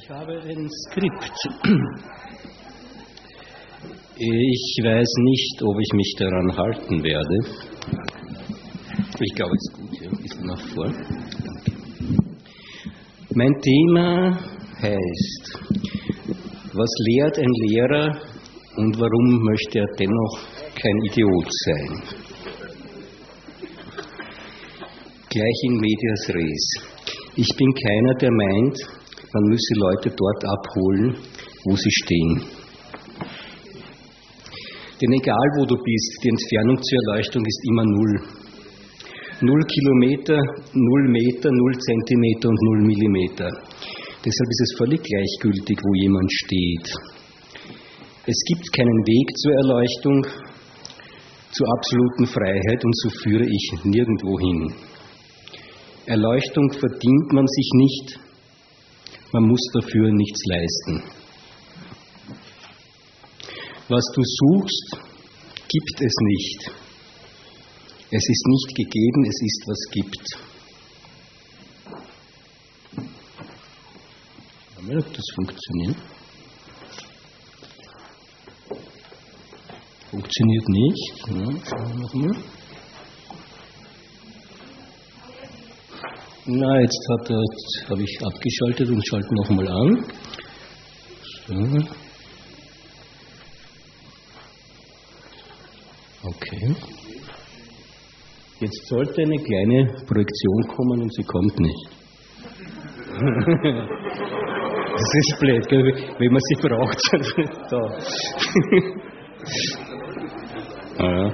Ich habe ein Skript. Ich weiß nicht, ob ich mich daran halten werde. Ich glaube, es ist gut, ja, ein bisschen nach vor. Mein Thema heißt: Was lehrt ein Lehrer und warum möchte er dennoch kein Idiot sein? Gleich in medias res. Ich bin keiner, der meint, man müsse Leute dort abholen, wo sie stehen. Denn egal wo du bist, die Entfernung zur Erleuchtung ist immer 0. 0 Kilometer, 0 Meter, 0 Zentimeter und 0 Millimeter. Deshalb ist es völlig gleichgültig, wo jemand steht. Es gibt keinen Weg zur Erleuchtung, zur absoluten Freiheit, und so führe ich nirgendwo hin. Erleuchtung verdient man sich nicht, man muss dafür nichts leisten. Was du suchst, gibt es nicht. Es ist nicht gegeben, es ist, was gibt. Schauen wir, ob das funktioniert. Funktioniert nicht. Ja, schauen wir nochmal. Na, jetzt habe ich abgeschaltet und schalte nochmal an. So. Okay. Jetzt sollte eine kleine Projektion kommen und sie kommt nicht. Das ist blöd, gell? Wenn man sie braucht. Da. Ja.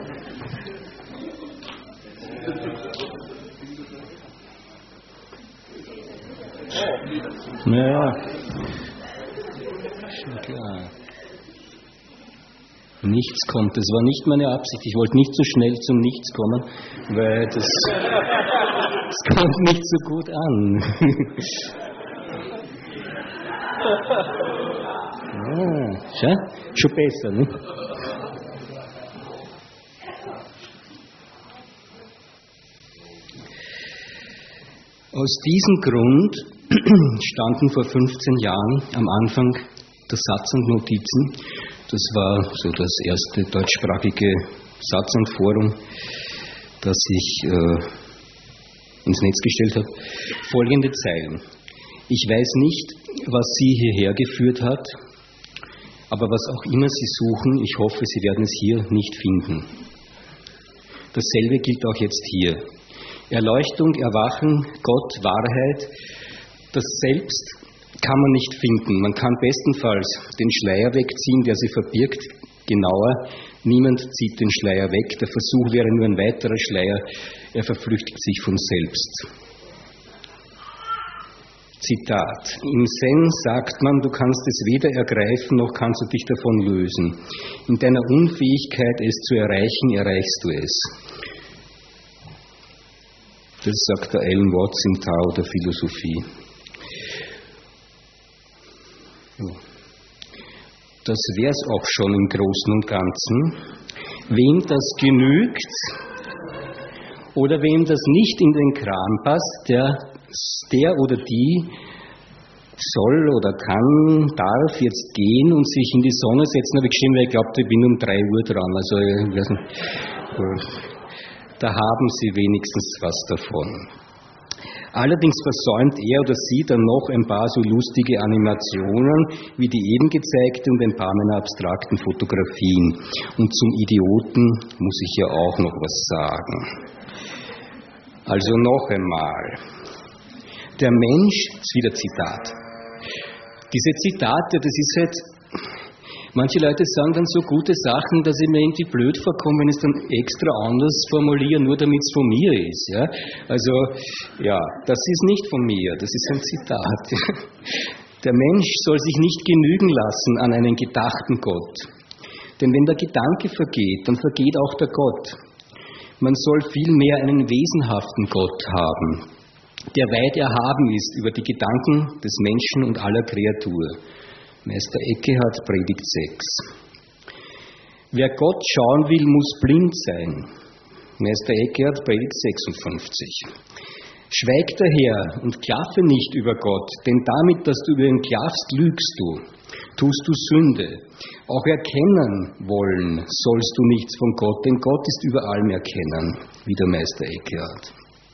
Naja, schon klar. Nichts kommt. Das war nicht meine Absicht. Ich wollte nicht so schnell zum Nichts kommen, weil das kommt nicht so gut an. Ja, schon besser, ne? Aus diesem Grund standen vor 15 Jahren am Anfang der Satz und Notizen, das war so das erste deutschsprachige Satz und Forum, das ich ins Netz gestellt habe, folgende Zeilen. Ich weiß nicht, was Sie hierher geführt hat, aber was auch immer Sie suchen, ich hoffe, Sie werden es hier nicht finden. Dasselbe gilt auch jetzt hier. Erleuchtung, Erwachen, Gott, Wahrheit, das Selbst kann man nicht finden. Man kann bestenfalls den Schleier wegziehen, der sie verbirgt. Genauer, niemand zieht den Schleier weg. Der Versuch wäre nur ein weiterer Schleier. Er verflüchtigt sich von selbst. Zitat. Im Zen sagt man, du kannst es weder ergreifen, noch kannst du dich davon lösen. In deiner Unfähigkeit, es zu erreichen, erreichst du es. Das sagt der Alan Watts im Tao der Philosophie. Das wäre es auch schon im Großen und Ganzen. Wem das genügt oder wem das nicht in den Kram passt, der oder die soll oder kann, darf jetzt gehen und sich in die Sonne setzen, habe ich geschrieben, weil ich glaube, ich bin um 3 Uhr dran. Also, ich weiß nicht. Da haben Sie wenigstens was davon. Allerdings versäumt er oder sie dann noch ein paar so lustige Animationen, wie die eben gezeigte und ein paar meiner abstrakten Fotografien. Und zum Idioten muss ich ja auch noch was sagen. Also noch einmal. Der Mensch, ist wieder Zitat. Diese Zitate, das ist halt... Manche Leute sagen dann so gute Sachen, dass ich mir irgendwie blöd vorkomme, wenn ich es dann extra anders formuliere, nur damit es von mir ist. Ja? Also, ja, das ist nicht von mir, das ist ein Zitat. Der Mensch soll sich nicht genügen lassen an einen gedachten Gott. Denn wenn der Gedanke vergeht, dann vergeht auch der Gott. Man soll vielmehr einen wesenhaften Gott haben, der weit erhaben ist über die Gedanken des Menschen und aller Kreatur. Meister Eckhart, Predigt 6. Wer Gott schauen will, muss blind sein. Meister Eckhart, Predigt 56. Schweig daher und klaffe nicht über Gott, denn damit, dass du über ihn klaffst, lügst du, tust du Sünde. Auch erkennen wollen sollst du nichts von Gott, denn Gott ist über allem erkennen, wie der Meister Eckhart.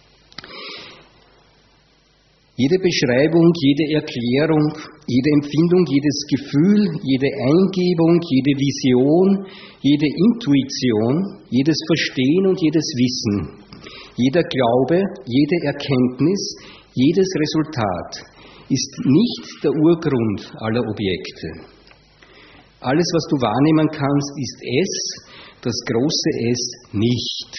Jede Beschreibung, jede Erklärung, jede Empfindung, jedes Gefühl, jede Eingebung, jede Vision, jede Intuition, jedes Verstehen und jedes Wissen, jeder Glaube, jede Erkenntnis, jedes Resultat ist nicht der Urgrund aller Objekte. Alles, was du wahrnehmen kannst, ist es, das große Es nicht.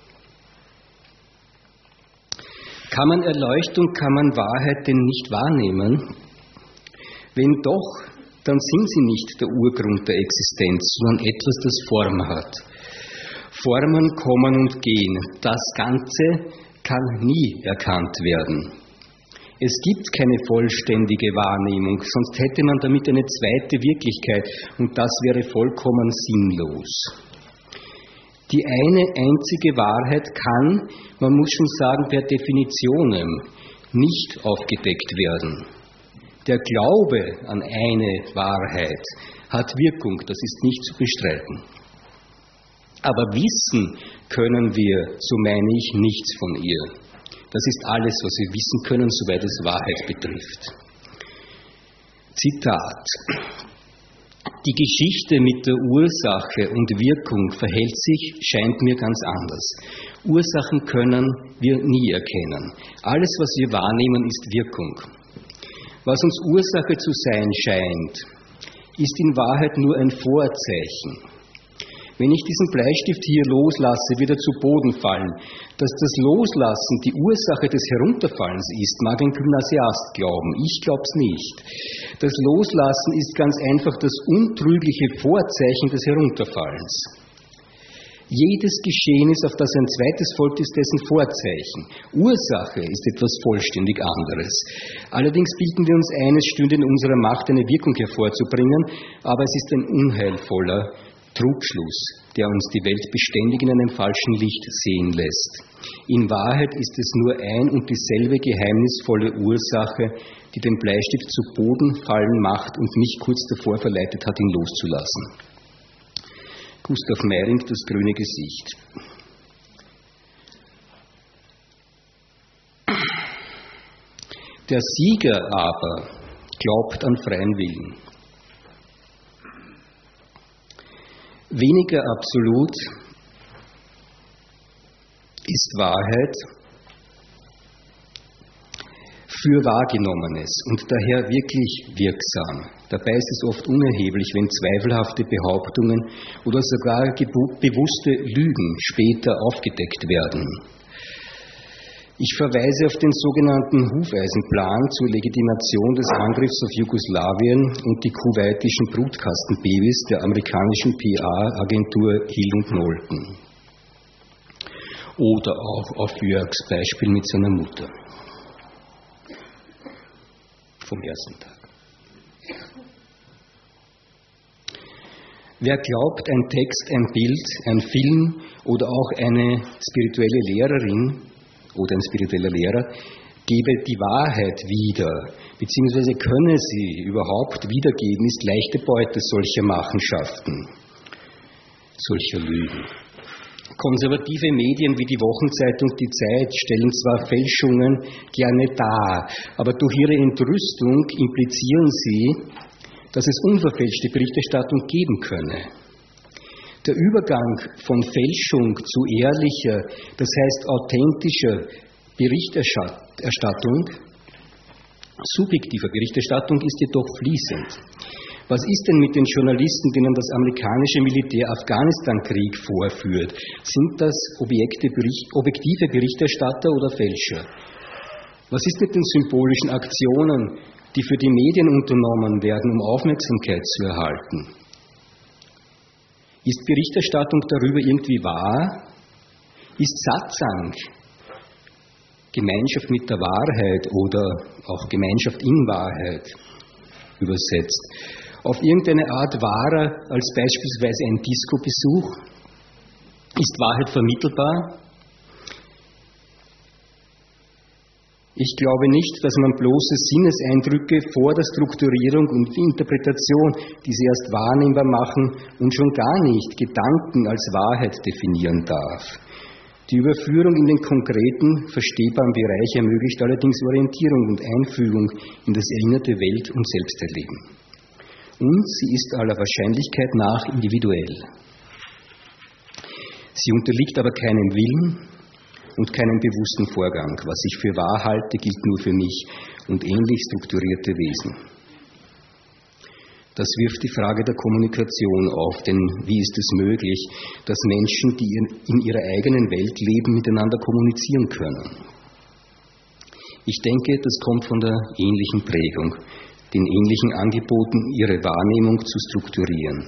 Kann man Erleuchtung, kann man Wahrheit denn nicht wahrnehmen? Wenn doch, dann sind sie nicht der Urgrund der Existenz, sondern etwas, das Form hat. Formen kommen und gehen. Das Ganze kann nie erkannt werden. Es gibt keine vollständige Wahrnehmung, sonst hätte man damit eine zweite Wirklichkeit und das wäre vollkommen sinnlos. Die eine einzige Wahrheit kann, man muss schon sagen, per Definitionem nicht aufgedeckt werden. Der Glaube an eine Wahrheit hat Wirkung, das ist nicht zu bestreiten. Aber wissen können wir, so meine ich, nichts von ihr. Das ist alles, was wir wissen können, soweit es Wahrheit betrifft. Zitat. Die Geschichte mit der Ursache und Wirkung verhält sich, scheint mir ganz anders. Ursachen können wir nie erkennen. Alles, was wir wahrnehmen, ist Wirkung. Was uns Ursache zu sein scheint, ist in Wahrheit nur ein Vorzeichen. Wenn ich diesen Bleistift hier loslasse, wird er zu Boden fallen. Dass das Loslassen die Ursache des Herunterfallens ist, mag ein Gymnasiast glauben. Ich glaube es nicht. Das Loslassen ist ganz einfach das untrügliche Vorzeichen des Herunterfallens. Jedes Geschehen ist, auf das ein zweites folgt, ist dessen Vorzeichen. Ursache ist etwas vollständig anderes. Allerdings bilden wir uns ein, es stünde in unserer Macht, eine Wirkung hervorzubringen, aber es ist ein unheilvoller Trugschluss, der uns die Welt beständig in einem falschen Licht sehen lässt. In Wahrheit ist es nur ein und dieselbe geheimnisvolle Ursache, die den Bleistift zu Boden fallen macht und mich kurz davor verleitet hat, ihn loszulassen. Gustav Meiring, Das grüne Gesicht. Der Sieger aber glaubt an freien Willen. Weniger absolut ist Wahrheit für Wahrgenommenes und daher wirklich wirksam. Dabei ist es oft unerheblich, wenn zweifelhafte Behauptungen oder sogar bewusste Lügen später aufgedeckt werden. Ich verweise auf den sogenannten Hufeisenplan zur Legitimation des Angriffs auf Jugoslawien und die kuwaitischen Brutkastenbabys der amerikanischen PR-Agentur Hill und Knowlton. Oder auch auf Jörgs Beispiel mit seiner Mutter. Vom ersten Tag. Wer glaubt, ein Text, ein Bild, ein Film oder auch eine spirituelle Lehrerin oder ein spiritueller Lehrer gebe die Wahrheit wieder, beziehungsweise könne sie überhaupt wiedergeben, ist leichte Beute solcher Machenschaften, solcher Lügen. Konservative Medien wie die Wochenzeitung Die Zeit stellen zwar Fälschungen gerne dar, aber durch ihre Entrüstung implizieren sie, dass es unverfälschte Berichterstattung geben könne. Der Übergang von Fälschung zu ehrlicher, das heißt authentischer Berichterstattung, subjektiver Berichterstattung ist jedoch fließend. Was ist denn mit den Journalisten, denen das amerikanische Militär Afghanistan-Krieg vorführt? Sind das objektive Berichterstatter oder Fälscher? Was ist mit den symbolischen Aktionen, die für die Medien unternommen werden, um Aufmerksamkeit zu erhalten? Ist Berichterstattung darüber irgendwie wahr? Ist Satsang, Gemeinschaft mit der Wahrheit oder auch Gemeinschaft in Wahrheit übersetzt, auf irgendeine Art wahrer als beispielsweise ein Disco-Besuch? Ist Wahrheit vermittelbar? Ich glaube nicht, dass man bloße Sinneseindrücke vor der Strukturierung und Interpretation, die sie erst wahrnehmbar machen, und schon gar nicht Gedanken als Wahrheit definieren darf. Die Überführung in den konkreten, verstehbaren Bereich ermöglicht allerdings Orientierung und Einfügung in das erinnerte Welt- und Selbsterleben. Und sie ist aller Wahrscheinlichkeit nach individuell. Sie unterliegt aber keinem Willen und keinen bewussten Vorgang. Was ich für wahr halte, gilt nur für mich und ähnlich strukturierte Wesen. Das wirft die Frage der Kommunikation auf, denn wie ist es möglich, dass Menschen, die in ihrer eigenen Welt leben, miteinander kommunizieren können? Ich denke, das kommt von der ähnlichen Prägung, den ähnlichen Angeboten, ihre Wahrnehmung zu strukturieren.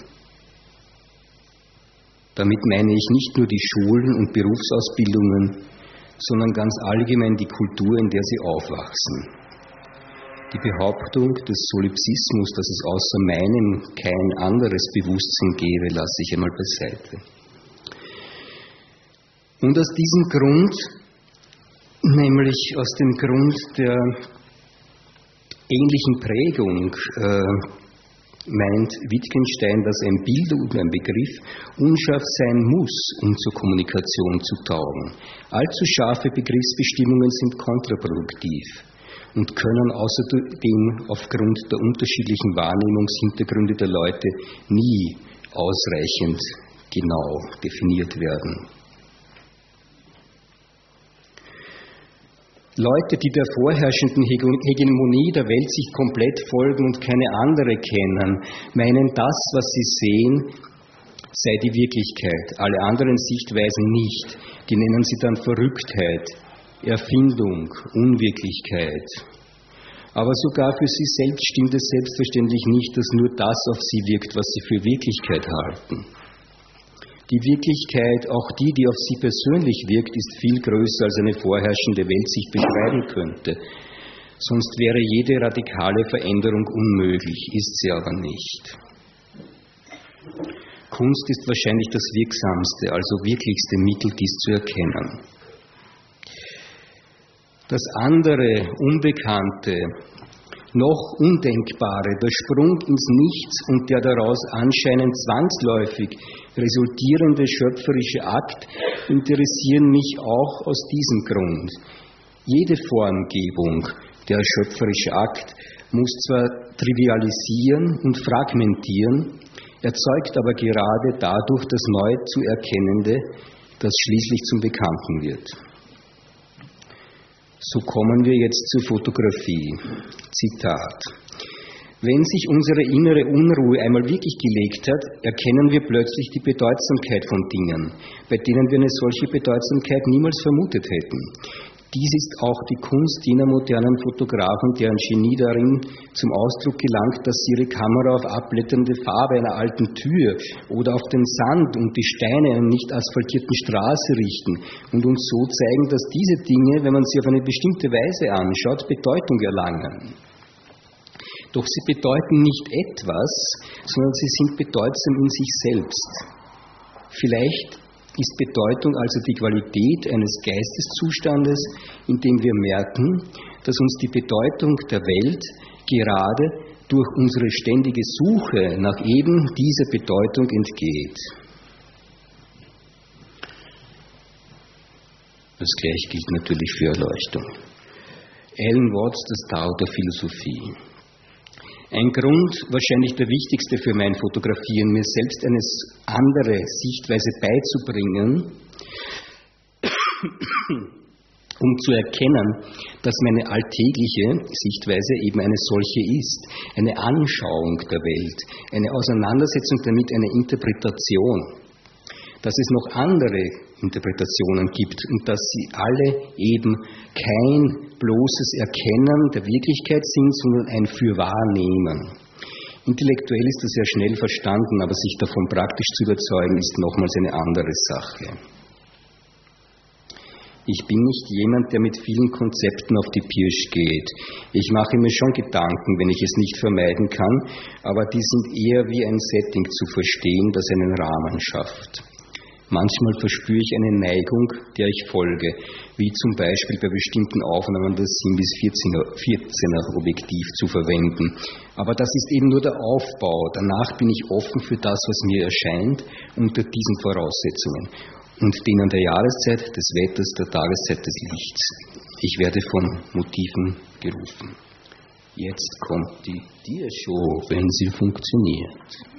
Damit meine ich nicht nur die Schulen und Berufsausbildungen, sondern ganz allgemein die Kultur, in der sie aufwachsen. Die Behauptung des Solipsismus, dass es außer meinem kein anderes Bewusstsein gäbe, lasse ich einmal beiseite. Und aus diesem Grund, nämlich aus dem Grund der ähnlichen Prägung, meint Wittgenstein, dass ein Bild oder ein Begriff unscharf sein muss, um zur Kommunikation zu taugen. Allzu scharfe Begriffsbestimmungen sind kontraproduktiv und können außerdem aufgrund der unterschiedlichen Wahrnehmungshintergründe der Leute nie ausreichend genau definiert werden. Leute, die der vorherrschenden Hegemonie der Welt sich komplett folgen und keine andere kennen, meinen, das, was sie sehen, sei die Wirklichkeit. Alle anderen Sichtweisen nicht. Die nennen sie dann Verrücktheit, Erfindung, Unwirklichkeit. Aber sogar für sie selbst stimmt es selbstverständlich nicht, dass nur das auf sie wirkt, was sie für Wirklichkeit halten. Die Wirklichkeit, auch die auf sie persönlich wirkt, ist viel größer, als eine vorherrschende Welt sich beschreiben könnte. Sonst wäre jede radikale Veränderung unmöglich, ist sie aber nicht. Kunst ist wahrscheinlich das wirksamste, also wirklichste Mittel, dies zu erkennen. Das andere, Unbekannte, noch Undenkbare, der Sprung ins Nichts und der daraus anscheinend zwangsläufig resultierende schöpferische Akt interessieren mich auch aus diesem Grund. Jede Formgebung, der schöpferische Akt, muss zwar trivialisieren und fragmentieren, erzeugt aber gerade dadurch das neu zu Erkennende, das schließlich zum Bekannten wird. So kommen wir jetzt zur Fotografie. Zitat. Wenn sich unsere innere Unruhe einmal wirklich gelegt hat, erkennen wir plötzlich die Bedeutsamkeit von Dingen, bei denen wir eine solche Bedeutsamkeit niemals vermutet hätten. Dies ist auch die Kunst jener modernen Fotografen, deren Genie darin zum Ausdruck gelangt, dass sie ihre Kamera auf abblätternde Farbe einer alten Tür oder auf den Sand und die Steine einer nicht asphaltierten Straße richten und uns so zeigen, dass diese Dinge, wenn man sie auf eine bestimmte Weise anschaut, Bedeutung erlangen. Doch sie bedeuten nicht etwas, sondern sie sind bedeutsam in sich selbst. Vielleicht ist Bedeutung also die Qualität eines Geisteszustandes, in dem wir merken, dass uns die Bedeutung der Welt gerade durch unsere ständige Suche nach eben dieser Bedeutung entgeht. Das Gleiche gilt natürlich für Erleuchtung. Alan Watts, das Tao der Philosophie. Ein Grund, wahrscheinlich der wichtigste für mein Fotografieren, mir selbst eine andere Sichtweise beizubringen, um zu erkennen, dass meine alltägliche Sichtweise eben eine solche ist, eine Anschauung der Welt, eine Auseinandersetzung damit, eine Interpretation. Dass es noch andere Interpretationen gibt und dass sie alle eben kein bloßes Erkennen der Wirklichkeit sind, sondern ein Fürwahrnehmen. Intellektuell ist das sehr schnell verstanden, aber sich davon praktisch zu überzeugen, ist nochmals eine andere Sache. Ich bin nicht jemand, der mit vielen Konzepten auf die Pirsch geht. Ich mache mir schon Gedanken, wenn ich es nicht vermeiden kann, aber die sind eher wie ein Setting zu verstehen, das einen Rahmen schafft. Manchmal verspüre ich eine Neigung, der ich folge, wie zum Beispiel bei bestimmten Aufnahmen das 7 bis 14er Objektiv zu verwenden. Aber das ist eben nur der Aufbau. Danach bin ich offen für das, was mir erscheint, unter diesen Voraussetzungen und denen der Jahreszeit, des Wetters, der Tageszeit, des Lichts. Ich werde von Motiven gerufen. Jetzt kommt die Tiershow, wenn sie funktioniert.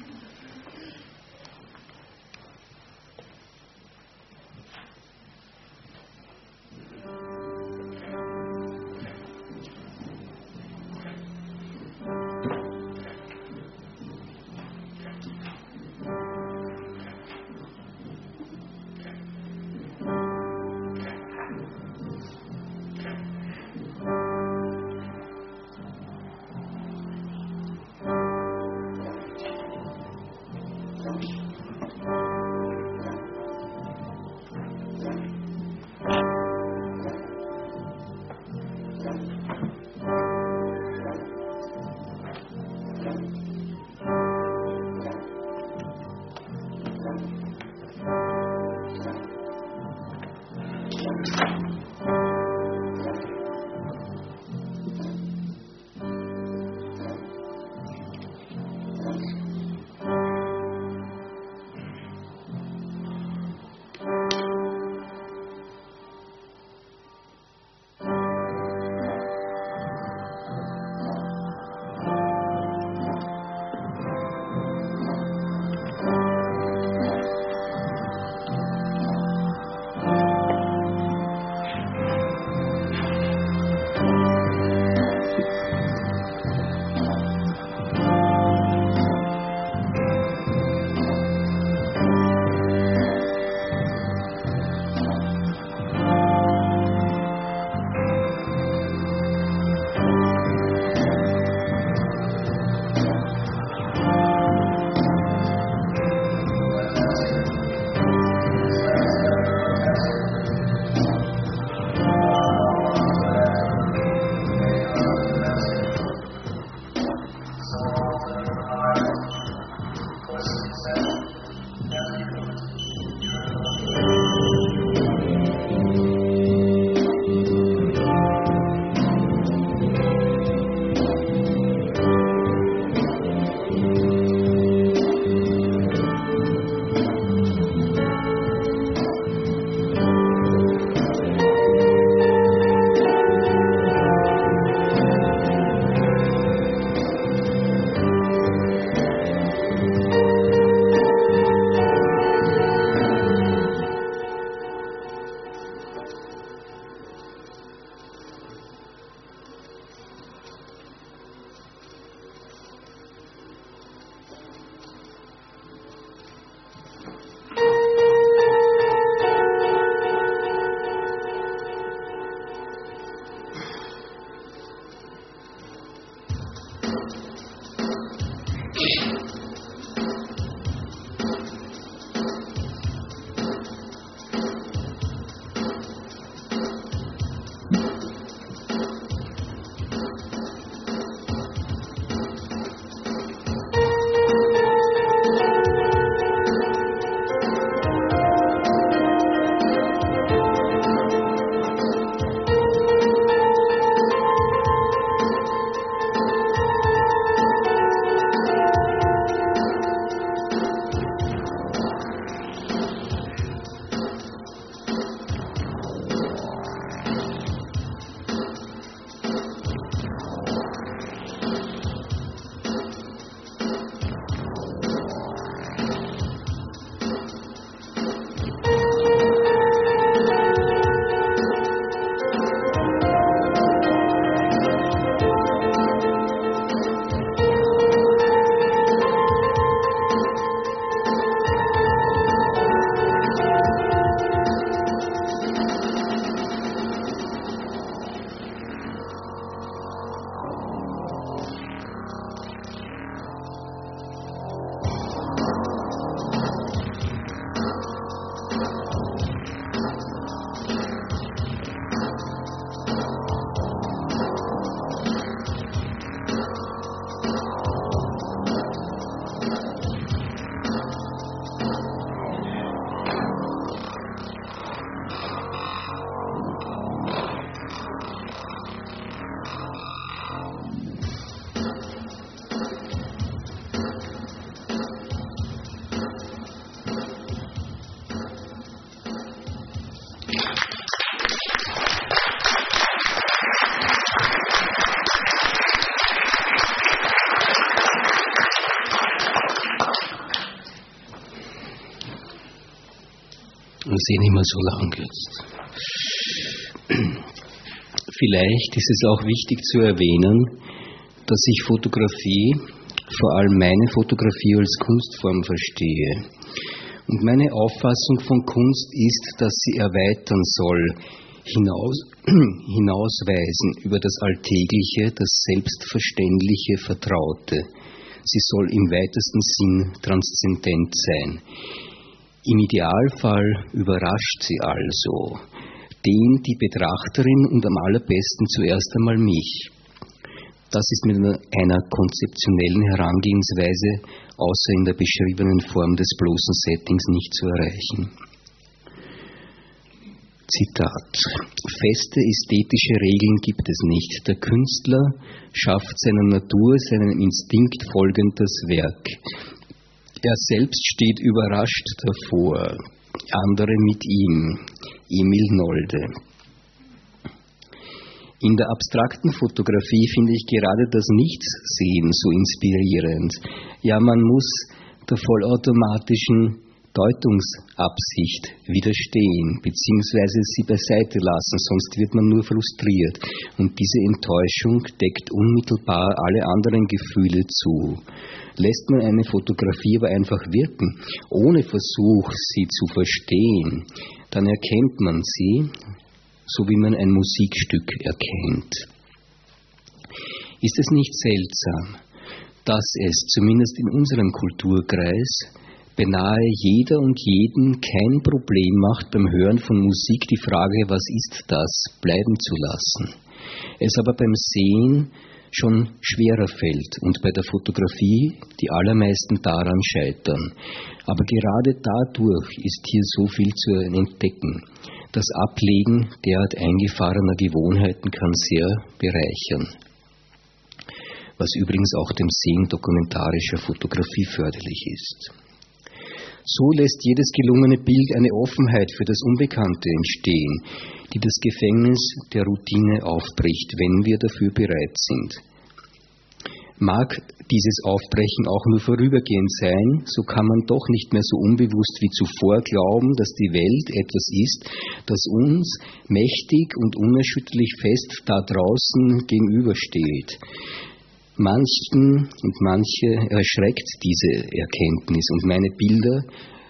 das eh nicht mehr so lang jetzt. Vielleicht ist es auch wichtig zu erwähnen, dass ich Fotografie, vor allem meine Fotografie, als Kunstform verstehe. Und meine Auffassung von Kunst ist, dass sie erweitern soll, hinausweisen über das Alltägliche, das Selbstverständliche, Vertraute. Sie soll im weitesten Sinn transzendent sein. Im Idealfall überrascht sie also die Betrachterin und am allerbesten zuerst einmal mich. Das ist mit einer konzeptionellen Herangehensweise außer in der beschriebenen Form des bloßen Settings nicht zu erreichen. Zitat: Feste ästhetische Regeln gibt es nicht. Der Künstler schafft seiner Natur, seinem Instinkt folgend das Werk. Er selbst steht überrascht davor, andere mit ihm. Emil Nolde. In der abstrakten Fotografie finde ich gerade das Nichtsehen so inspirierend. Ja, man muss der vollautomatischen Deutungsabsicht widerstehen, beziehungsweise sie beiseite lassen, sonst wird man nur frustriert. Und diese Enttäuschung deckt unmittelbar alle anderen Gefühle zu. Lässt man eine Fotografie aber einfach wirken, ohne Versuch, sie zu verstehen, dann erkennt man sie, so wie man ein Musikstück erkennt. Ist es nicht seltsam, dass es, zumindest in unserem Kulturkreis, beinahe jeder und jeden kein Problem macht, beim Hören von Musik die Frage, was ist das, bleiben zu lassen. Es aber beim Sehen schon schwerer fällt und bei der Fotografie die allermeisten daran scheitern. Aber gerade dadurch ist hier so viel zu entdecken. Das Ablegen derart eingefahrener Gewohnheiten kann sehr bereichern, was übrigens auch dem Sehen dokumentarischer Fotografie förderlich ist. So lässt jedes gelungene Bild eine Offenheit für das Unbekannte entstehen, die das Gefängnis der Routine aufbricht, wenn wir dafür bereit sind. Mag dieses Aufbrechen auch nur vorübergehend sein, so kann man doch nicht mehr so unbewusst wie zuvor glauben, dass die Welt etwas ist, das uns mächtig und unerschütterlich fest da draußen gegenübersteht. Manchen und manche erschreckt diese Erkenntnis und meine Bilder,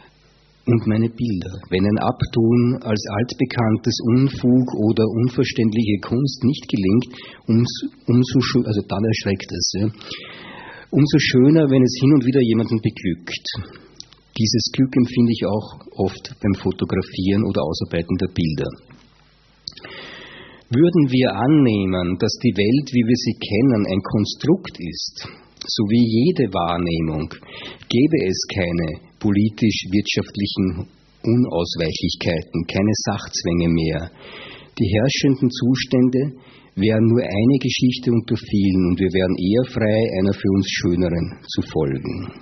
wenn ein Abtun als altbekanntes Unfug oder unverständliche Kunst nicht gelingt, dann erschreckt es. Ja. Umso schöner, wenn es hin und wieder jemanden beglückt. Dieses Glück empfinde ich auch oft beim Fotografieren oder Ausarbeiten der Bilder. Würden wir annehmen, dass die Welt, wie wir sie kennen, ein Konstrukt ist, so wie jede Wahrnehmung, gäbe es keine politisch-wirtschaftlichen Unausweichlichkeiten, keine Sachzwänge mehr. Die herrschenden Zustände wären nur eine Geschichte unter vielen und wir wären eher frei, einer für uns schöneren zu folgen.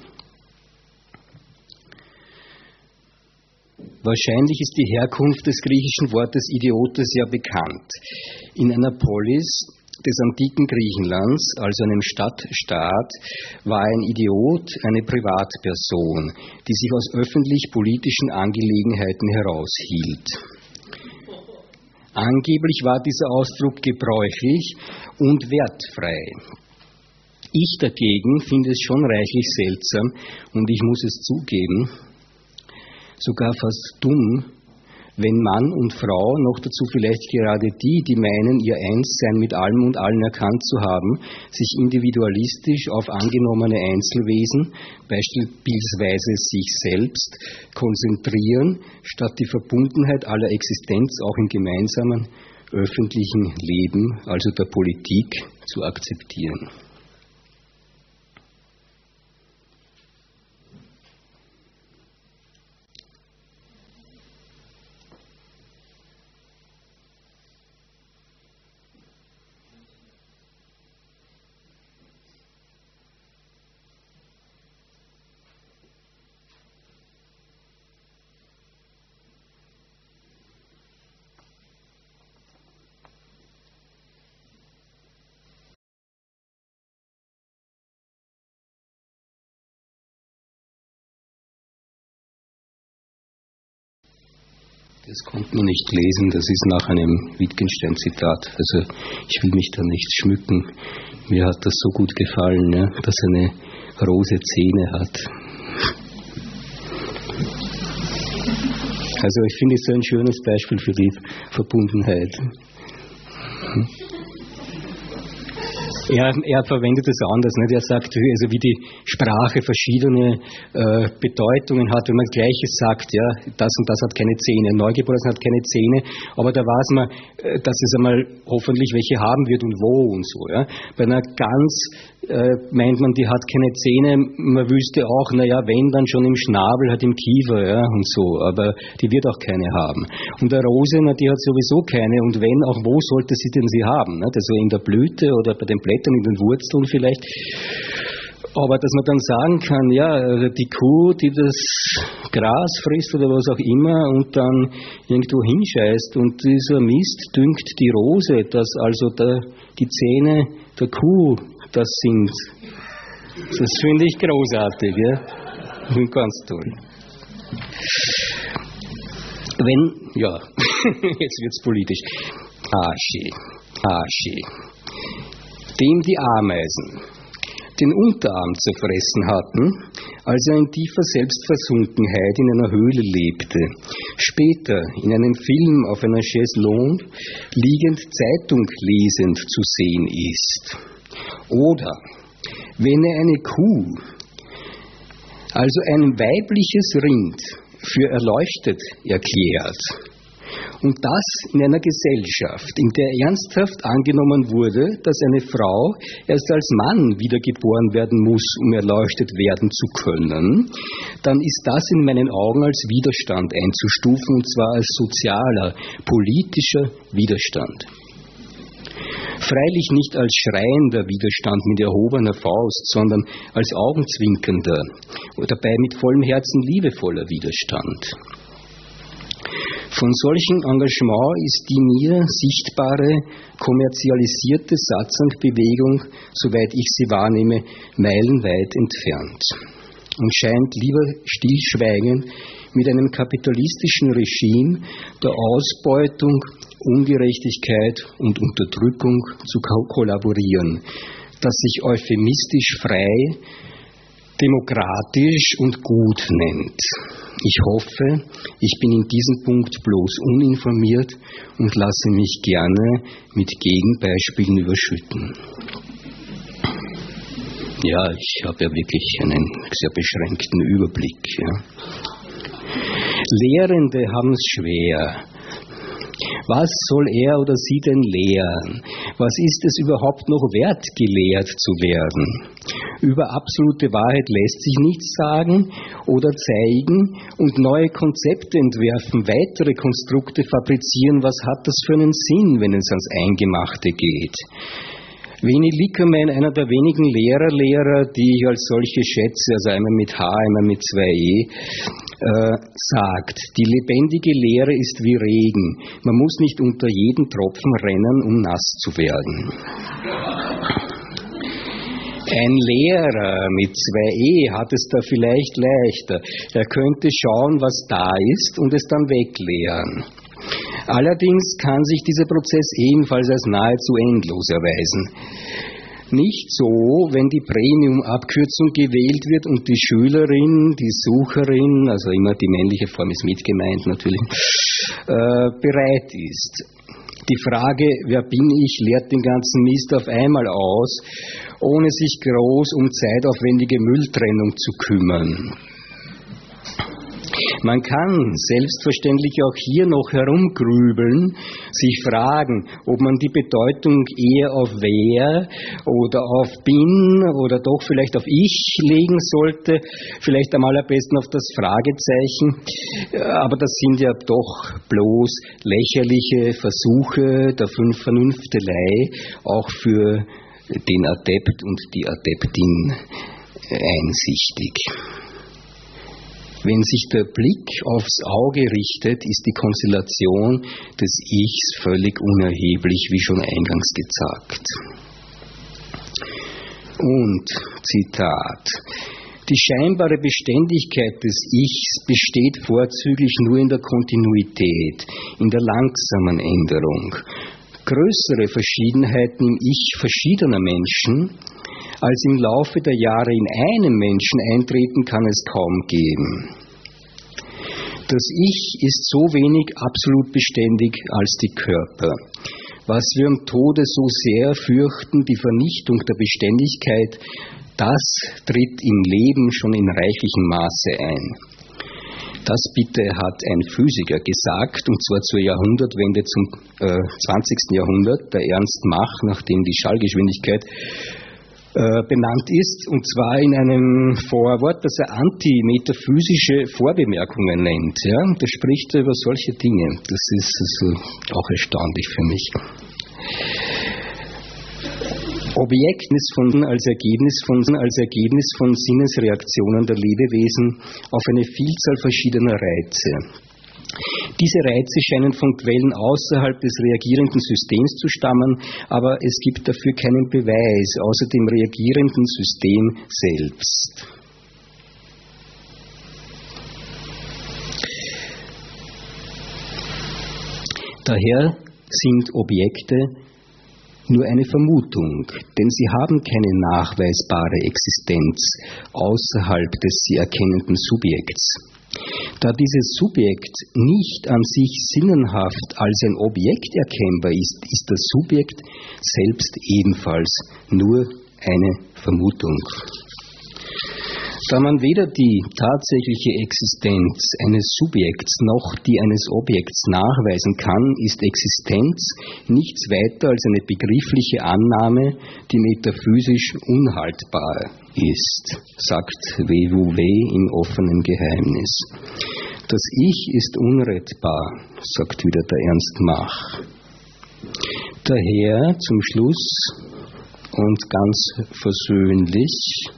Wahrscheinlich ist die Herkunft des griechischen Wortes Idiotes ja bekannt. In einer Polis des antiken Griechenlands, also einem Stadtstaat, war ein Idiot eine Privatperson, die sich aus öffentlich-politischen Angelegenheiten heraushielt. Angeblich war dieser Ausdruck gebräuchlich und wertfrei. Ich dagegen finde es schon reichlich seltsam und ich muss es zugeben, sogar fast dumm, wenn Mann und Frau, noch dazu vielleicht gerade die meinen, ihr Einssein mit allem und allen erkannt zu haben, sich individualistisch auf angenommene Einzelwesen, beispielsweise sich selbst, konzentrieren, statt die Verbundenheit aller Existenz auch im gemeinsamen öffentlichen Leben, also der Politik, zu akzeptieren. Das konnte man nicht lesen, das ist nach einem Wittgenstein-Zitat. Also ich will mich da nicht schmücken. Mir hat das so gut gefallen, ja, dass er eine Rose Zähne hat. Also ich finde es so ein schönes Beispiel für die Verbundenheit. Er verwendet es anders. Nicht? Er sagt, also wie die Sprache verschiedene Bedeutungen hat, wenn man das Gleiches sagt, ja, das und das hat keine Zähne, ein Neugeborenes hat keine Zähne, aber da weiß man, dass es einmal hoffentlich welche haben wird und wo und so. Ja. Bei einer Gans meint man, die hat keine Zähne, man wüsste auch, naja, wenn, dann schon im Schnabel, halt im Kiefer, ja, und so, aber die wird auch keine haben. Und der Rose, na, die hat sowieso keine, und wenn, auch wo sollte sie denn sie haben? Nicht? Also in der Blüte oder bei den Blättern, in den Wurzeln vielleicht. Aber dass man dann sagen kann, ja, die Kuh, die das Gras frisst oder was auch immer und dann irgendwo hinscheißt und dieser Mist düngt die Rose, dass also die Zähne der Kuh das sind. Das finde ich großartig, ja. Und ganz toll. Ja, jetzt wird's politisch. Aschi. Dem die Ameisen den Unterarm zerfressen hatten, als er in tiefer Selbstversunkenheit in einer Höhle lebte, später in einem Film auf einer Chaiselongue liegend Zeitung lesend zu sehen ist. Oder wenn er eine Kuh, also ein weibliches Rind, für erleuchtet erklärt, und das in einer Gesellschaft, in der ernsthaft angenommen wurde, dass eine Frau erst als Mann wiedergeboren werden muss, um erleuchtet werden zu können, dann ist das in meinen Augen als Widerstand einzustufen, und zwar als sozialer, politischer Widerstand. Freilich nicht als schreiender Widerstand mit erhobener Faust, sondern als augenzwinkernder, dabei mit vollem Herzen liebevoller Widerstand. Von solchem Engagement ist die mir sichtbare, kommerzialisierte Satzangbewegung, soweit ich sie wahrnehme, meilenweit entfernt und scheint lieber stillschweigend mit einem kapitalistischen Regime der Ausbeutung, Ungerechtigkeit und Unterdrückung zu kollaborieren, das sich euphemistisch frei, demokratisch und gut nennt. Ich hoffe, ich bin in diesem Punkt bloß uninformiert und lasse mich gerne mit Gegenbeispielen überschütten. Ja, ich habe ja wirklich einen sehr beschränkten Überblick. Ja. Lehrende haben es schwer. Was soll er oder sie denn lehren? Was ist es überhaupt noch wert, gelehrt zu werden? Über absolute Wahrheit lässt sich nichts sagen oder zeigen und neue Konzepte entwerfen, weitere Konstrukte fabrizieren. Was hat das für einen Sinn, wenn es ans Eingemachte geht? Veni Lickermann, einer der wenigen Lehrer, die ich als solche schätze, also einmal mit H, einmal mit 2E, sagt, die lebendige Lehre ist wie Regen. Man muss nicht unter jeden Tropfen rennen, um nass zu werden. Ein Lehrer mit 2E hat es da vielleicht leichter. Er könnte schauen, was da ist und es dann weglehren. Allerdings kann sich dieser Prozess ebenfalls als nahezu endlos erweisen. Nicht so, wenn die Premium-Abkürzung gewählt wird und die Schülerin, die Sucherin, also immer die männliche Form ist mitgemeint natürlich, bereit ist. Die Frage, wer bin ich, lehrt den ganzen Mist auf einmal aus, ohne sich groß um zeitaufwendige Mülltrennung zu kümmern. Man kann selbstverständlich auch hier noch herumgrübeln, sich fragen, ob man die Bedeutung eher auf wer oder auf bin oder doch vielleicht auf ich legen sollte, vielleicht am allerbesten auf das Fragezeichen, aber das sind ja doch bloß lächerliche Versuche der Vernünftelei, auch für den Adept und die Adeptin einsichtig. Wenn sich der Blick aufs Auge richtet, ist die Konstellation des Ichs völlig unerheblich, wie schon eingangs gesagt. Und, Zitat, Die scheinbare Beständigkeit des Ichs besteht vorzüglich nur in der Kontinuität, in der langsamen Änderung. Größere Verschiedenheiten im Ich verschiedener Menschen als im Laufe der Jahre in einem Menschen eintreten, kann es kaum geben. Das Ich ist so wenig absolut beständig als die Körper. Was wir am Tode so sehr fürchten, die Vernichtung der Beständigkeit, das tritt im Leben schon in reichlichem Maße ein. Das bitte hat ein Physiker gesagt, und zwar zur Jahrhundertwende zum 20. Jahrhundert, der Ernst Mach, nachdem die Schallgeschwindigkeit benannt ist, und zwar in einem Vorwort, das er antimetaphysische Vorbemerkungen nennt. Ja? Da spricht er über solche Dinge. Das ist also auch erstaunlich für mich. Objekt als Ergebnis von Sinnesreaktionen der Lebewesen auf eine Vielzahl verschiedener Reize. Diese Reize scheinen von Quellen außerhalb des reagierenden Systems zu stammen, aber es gibt dafür keinen Beweis außer dem reagierenden System selbst. Daher sind Objekte nur eine Vermutung, denn sie haben keine nachweisbare Existenz außerhalb des sie erkennenden Subjekts. Da dieses Subjekt nicht an sich sinnenhaft als ein Objekt erkennbar ist, ist das Subjekt selbst ebenfalls nur eine Vermutung. Da man weder die tatsächliche Existenz eines Subjekts noch die eines Objekts nachweisen kann, ist Existenz nichts weiter als eine begriffliche Annahme, die metaphysisch unhaltbar ist, sagt W.W. im offenen Geheimnis. Das Ich ist unrettbar, sagt wieder der Ernst Mach. Daher zum Schluss und ganz versöhnlich: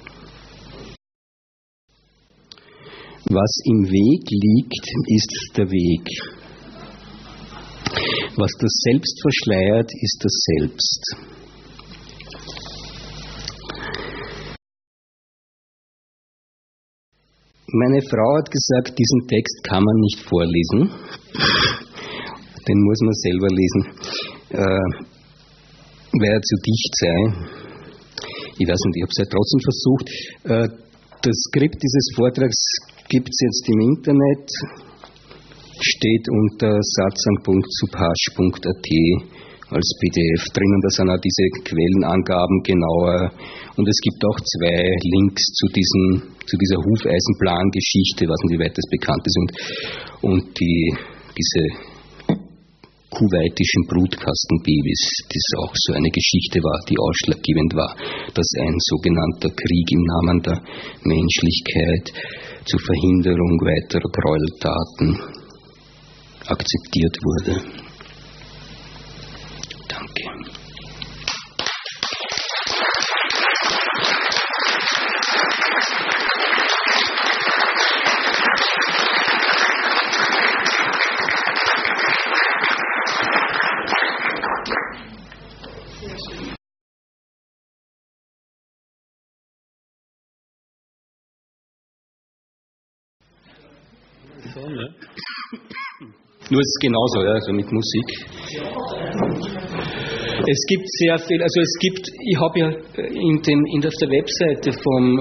Was im Weg liegt, ist der Weg. Was das Selbst verschleiert, ist das Selbst. Meine Frau hat gesagt, diesen Text kann man nicht vorlesen. Den muss man selber lesen, weil er zu dicht sei. Ich weiß nicht, ich habe es ja trotzdem versucht. Das Skript dieses Vortrags gibt es jetzt im Internet, steht unter satzang.subhash.at als PDF drin, und da sind auch diese Quellenangaben genauer, und es gibt auch 2 Links zu dieser Hufeisenplan-Geschichte, was nicht, wie weit das bekannt ist, und diese kuwaitischen Brutkastenbabys, das auch so eine Geschichte war, die ausschlaggebend war, dass ein sogenannter Krieg im Namen der Menschlichkeit zur Verhinderung weiterer Gräueltaten akzeptiert wurde. Danke. Nur ist es genauso, ja, also mit Musik. Es gibt sehr viel, also ich habe ja auf der Webseite vom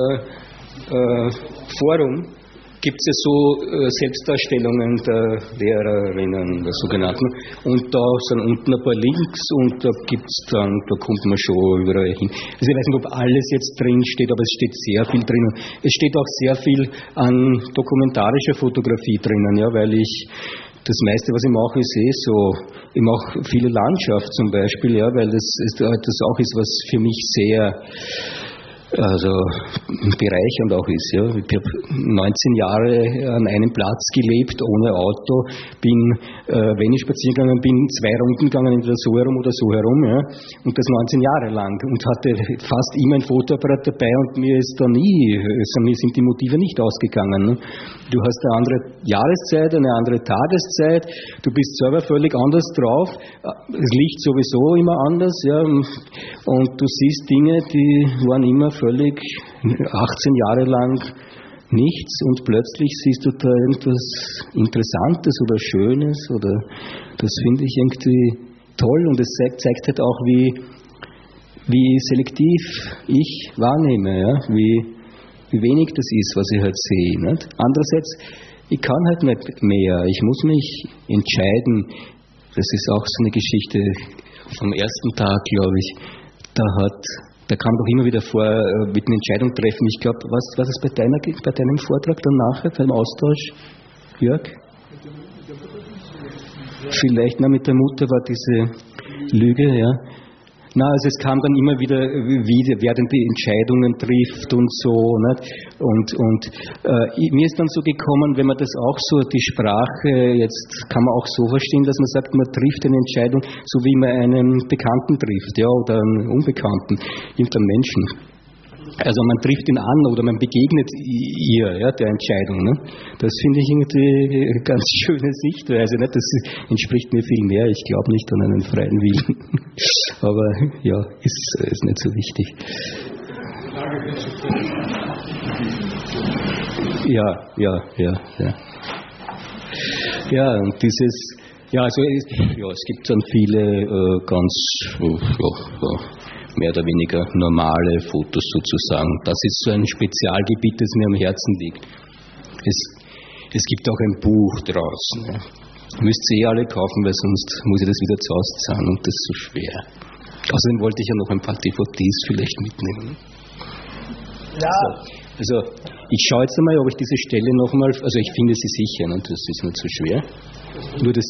Forum gibt es ja so Selbstdarstellungen der Lehrerinnen, der sogenannten, und da sind unten ein paar Links, und da kommt man schon überall hin. Also ich weiß nicht, ob alles jetzt drin steht, aber es steht sehr viel drin. Es steht auch sehr viel an dokumentarischer Fotografie drinnen, ja, weil das meiste, was ich mache, ist so, ich mache viele Landschaft zum Beispiel, ja, weil das auch ist, was für mich sehr bereichernd auch ist. Ja. Ich habe 19 Jahre an einem Platz gelebt, ohne Auto, bin, wenn ich spazieren gegangen bin, 2 Runden gegangen, entweder so herum oder so herum, ja, und das 19 Jahre lang, und hatte fast immer ein Fotoapparat dabei, und mir sind die Motive nicht ausgegangen. Ne. Du hast eine andere Jahreszeit, eine andere Tageszeit, du bist selber völlig anders drauf, das Licht sowieso immer anders, ja, und du siehst Dinge, die waren immer völlig völlig 18 Jahre lang nichts und plötzlich siehst du da irgendwas Interessantes oder Schönes oder das finde ich irgendwie toll und es zeigt halt auch, wie selektiv ich wahrnehme, ja? wie wenig das ist, was ich halt sehe. Nicht? Andererseits, ich kann halt nicht mehr, ich muss mich entscheiden. Das ist auch so eine Geschichte vom ersten Tag, glaube ich. Da kam doch immer wieder vor, mit einer Entscheidung treffen. Ich glaube, was war das bei deinem Vortrag dann nachher, beim Austausch, Jörg? Vielleicht, mit der Mutter war diese Lüge, ja. Also es kam dann immer wieder, wer denn die Entscheidungen trifft und so. Nicht? Und mir ist dann so gekommen, wenn man das auch so, die Sprache, jetzt kann man auch so verstehen, dass man sagt, man trifft eine Entscheidung, so wie man einen Bekannten trifft, ja, oder einen Unbekannten, irgendeinen Menschen. Also man trifft ihn an oder man begegnet ihr, ja, der Entscheidung. Ne? Das finde ich irgendwie eine ganz schöne Sichtweise. Ne? Das entspricht mir viel mehr. Ich glaube nicht an einen freien Willen. Aber ja, ist nicht so wichtig. Ja, und dieses, es gibt dann viele mehr oder weniger normale Fotos sozusagen. Das ist so ein Spezialgebiet, das mir am Herzen liegt. Es gibt auch ein Buch draußen. Ja. Müsst ihr alle kaufen, weil sonst muss ich das wieder zu Hause zahlen und das ist so schwer. Außerdem wollte ich ja noch ein paar DVDs vielleicht mitnehmen. Ja. Also ich schaue jetzt einmal, ob ich diese Stelle nochmal, also ich finde sie sicher, und das ist nicht so schwer. Nur das.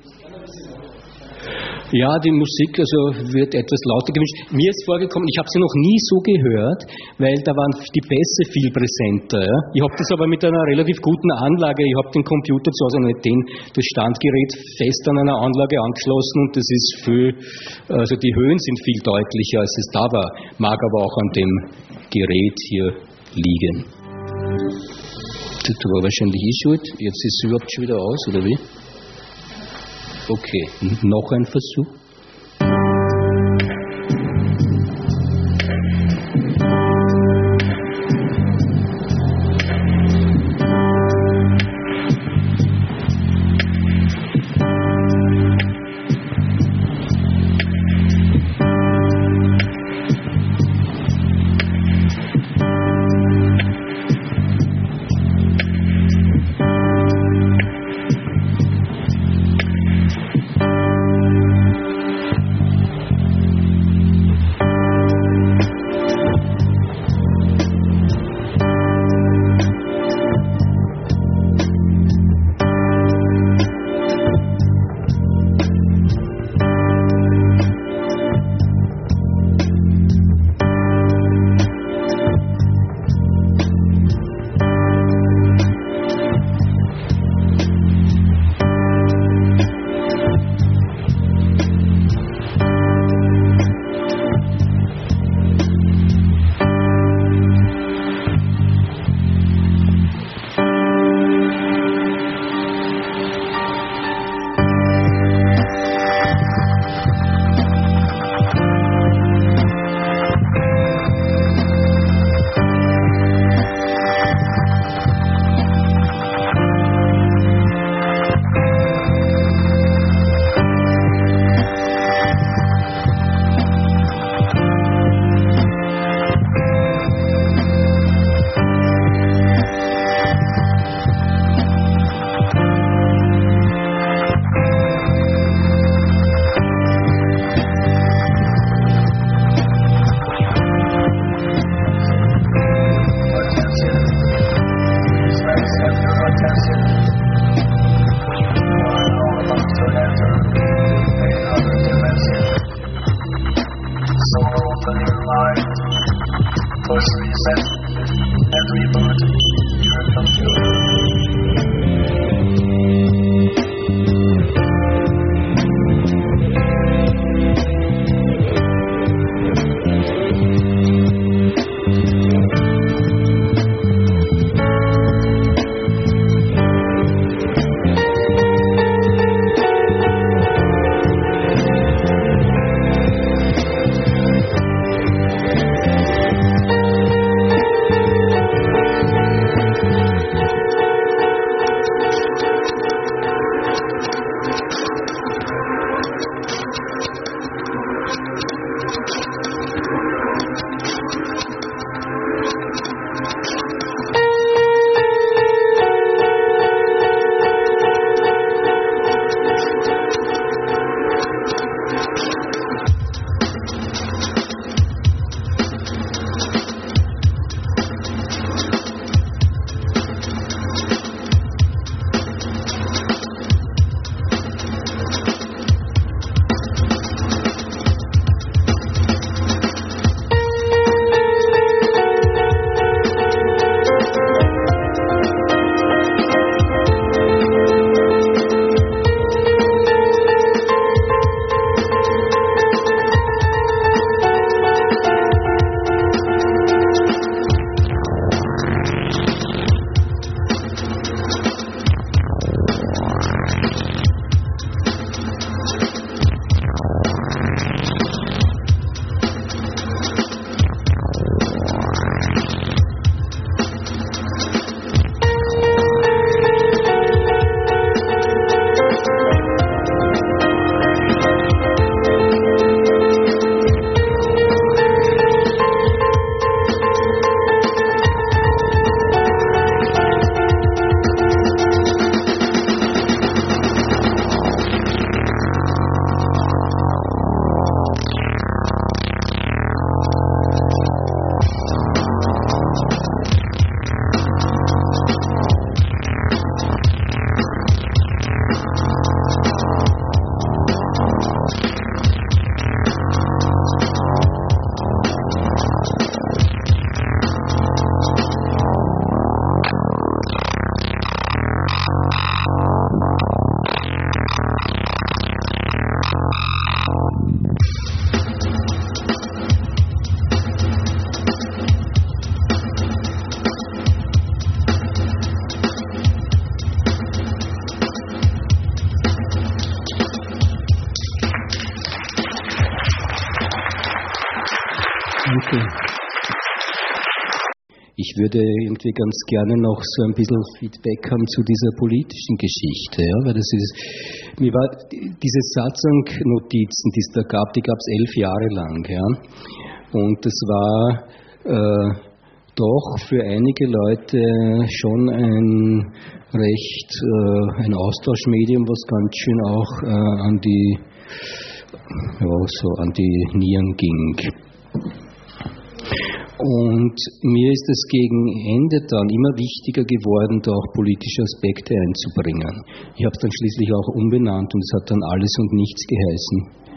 Ja, die Musik wird etwas lauter gewünscht. Mir ist vorgekommen, ich habe sie noch nie so gehört, weil da waren die Bässe viel präsenter. Ja? Ich habe das aber mit einer relativ guten Anlage, ich habe den Computer zu Hause, nicht das Standgerät fest an einer Anlage angeschlossen und das ist die Höhen sind viel deutlicher, als es da war. Mag aber auch an dem Gerät hier liegen. Das war wahrscheinlich schuld. Jetzt ist es überhaupt schon wieder aus, oder wie? Okay, noch ein Versuch. Danke. Ich würde irgendwie ganz gerne noch so ein bisschen Feedback haben zu dieser politischen Geschichte, ja, weil das ist, mir war diese Satzung-Notizen, die es da gab, die gab es 11 Jahre lang, ja, und das war doch für einige Leute schon ein Austauschmedium, was ganz schön auch an die Nieren ging. Und mir ist es gegen Ende dann immer wichtiger geworden, da auch politische Aspekte einzubringen. Ich habe es dann schließlich auch umbenannt und es hat dann Alles und Nichts geheißen.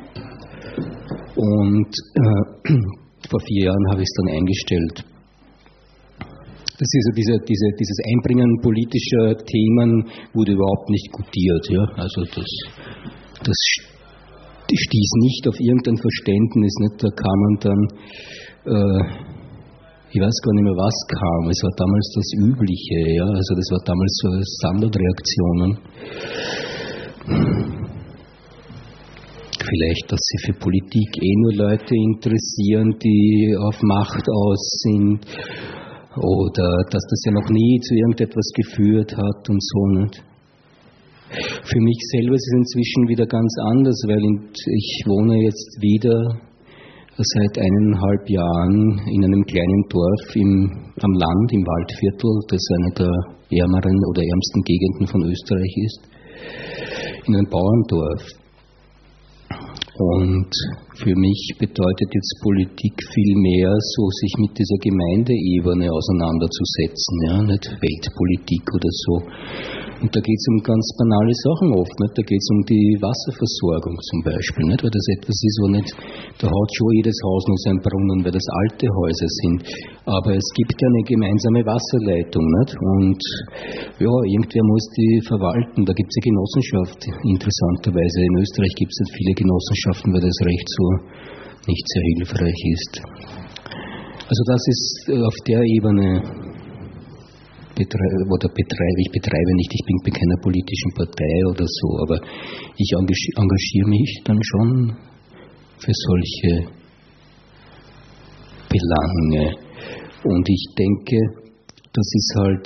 Und vor 4 Jahren habe ich es dann eingestellt. Das ist ja dieses Einbringen politischer Themen wurde überhaupt nicht gutiert. Ja? Also das stieß nicht auf irgendein Verständnis. Nicht? Da kam man dann... ich weiß gar nicht mehr, was kam. Es war damals das Übliche, ja. Also das war damals so Standardreaktionen. Vielleicht, dass sie für Politik nur Leute interessieren, die auf Macht aus sind. Oder dass das ja noch nie zu irgendetwas geführt hat und so, nicht? Für mich selber ist es inzwischen wieder ganz anders, weil ich wohne jetzt wieder seit 1,5 Jahren in einem kleinen Dorf am Land, im Waldviertel, das eine der ärmeren oder ärmsten Gegenden von Österreich ist, in einem Bauerndorf. Und für mich bedeutet jetzt Politik viel mehr, so sich mit dieser Gemeindeebene auseinanderzusetzen, ja, nicht Weltpolitik oder so. Und da geht es um ganz banale Sachen oft, nicht? Da geht es um die Wasserversorgung zum Beispiel, nicht? Weil das etwas ist, wo nicht, da hat schon jedes Haus noch seinen Brunnen, weil das alte Häuser sind. Aber es gibt ja eine gemeinsame Wasserleitung, nicht? Und ja, irgendwer muss die verwalten. Da gibt es eine Genossenschaft, interessanterweise. In Österreich gibt es nicht viele Genossenschaften, weil das Recht so nicht sehr hilfreich ist. Also das ist auf der Ebene. Ich betreibe nicht, ich bin bei keiner politischen Partei oder so, aber ich engagiere mich dann schon für solche Belange. Und ich denke, das ist halt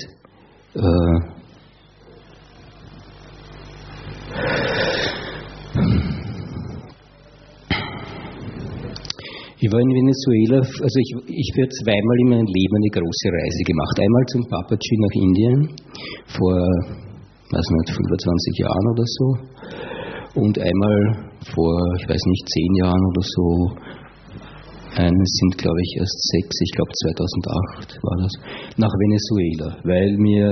ich war in Venezuela, also ich habe zweimal in meinem Leben eine große Reise gemacht. Einmal zum Papaji nach Indien, vor, weiß nicht, 25 Jahren oder so. Und einmal vor, ich weiß nicht, 10 Jahren oder so. Eines sind, glaube ich, erst 6, ich glaube 2008 war das, nach Venezuela, weil mir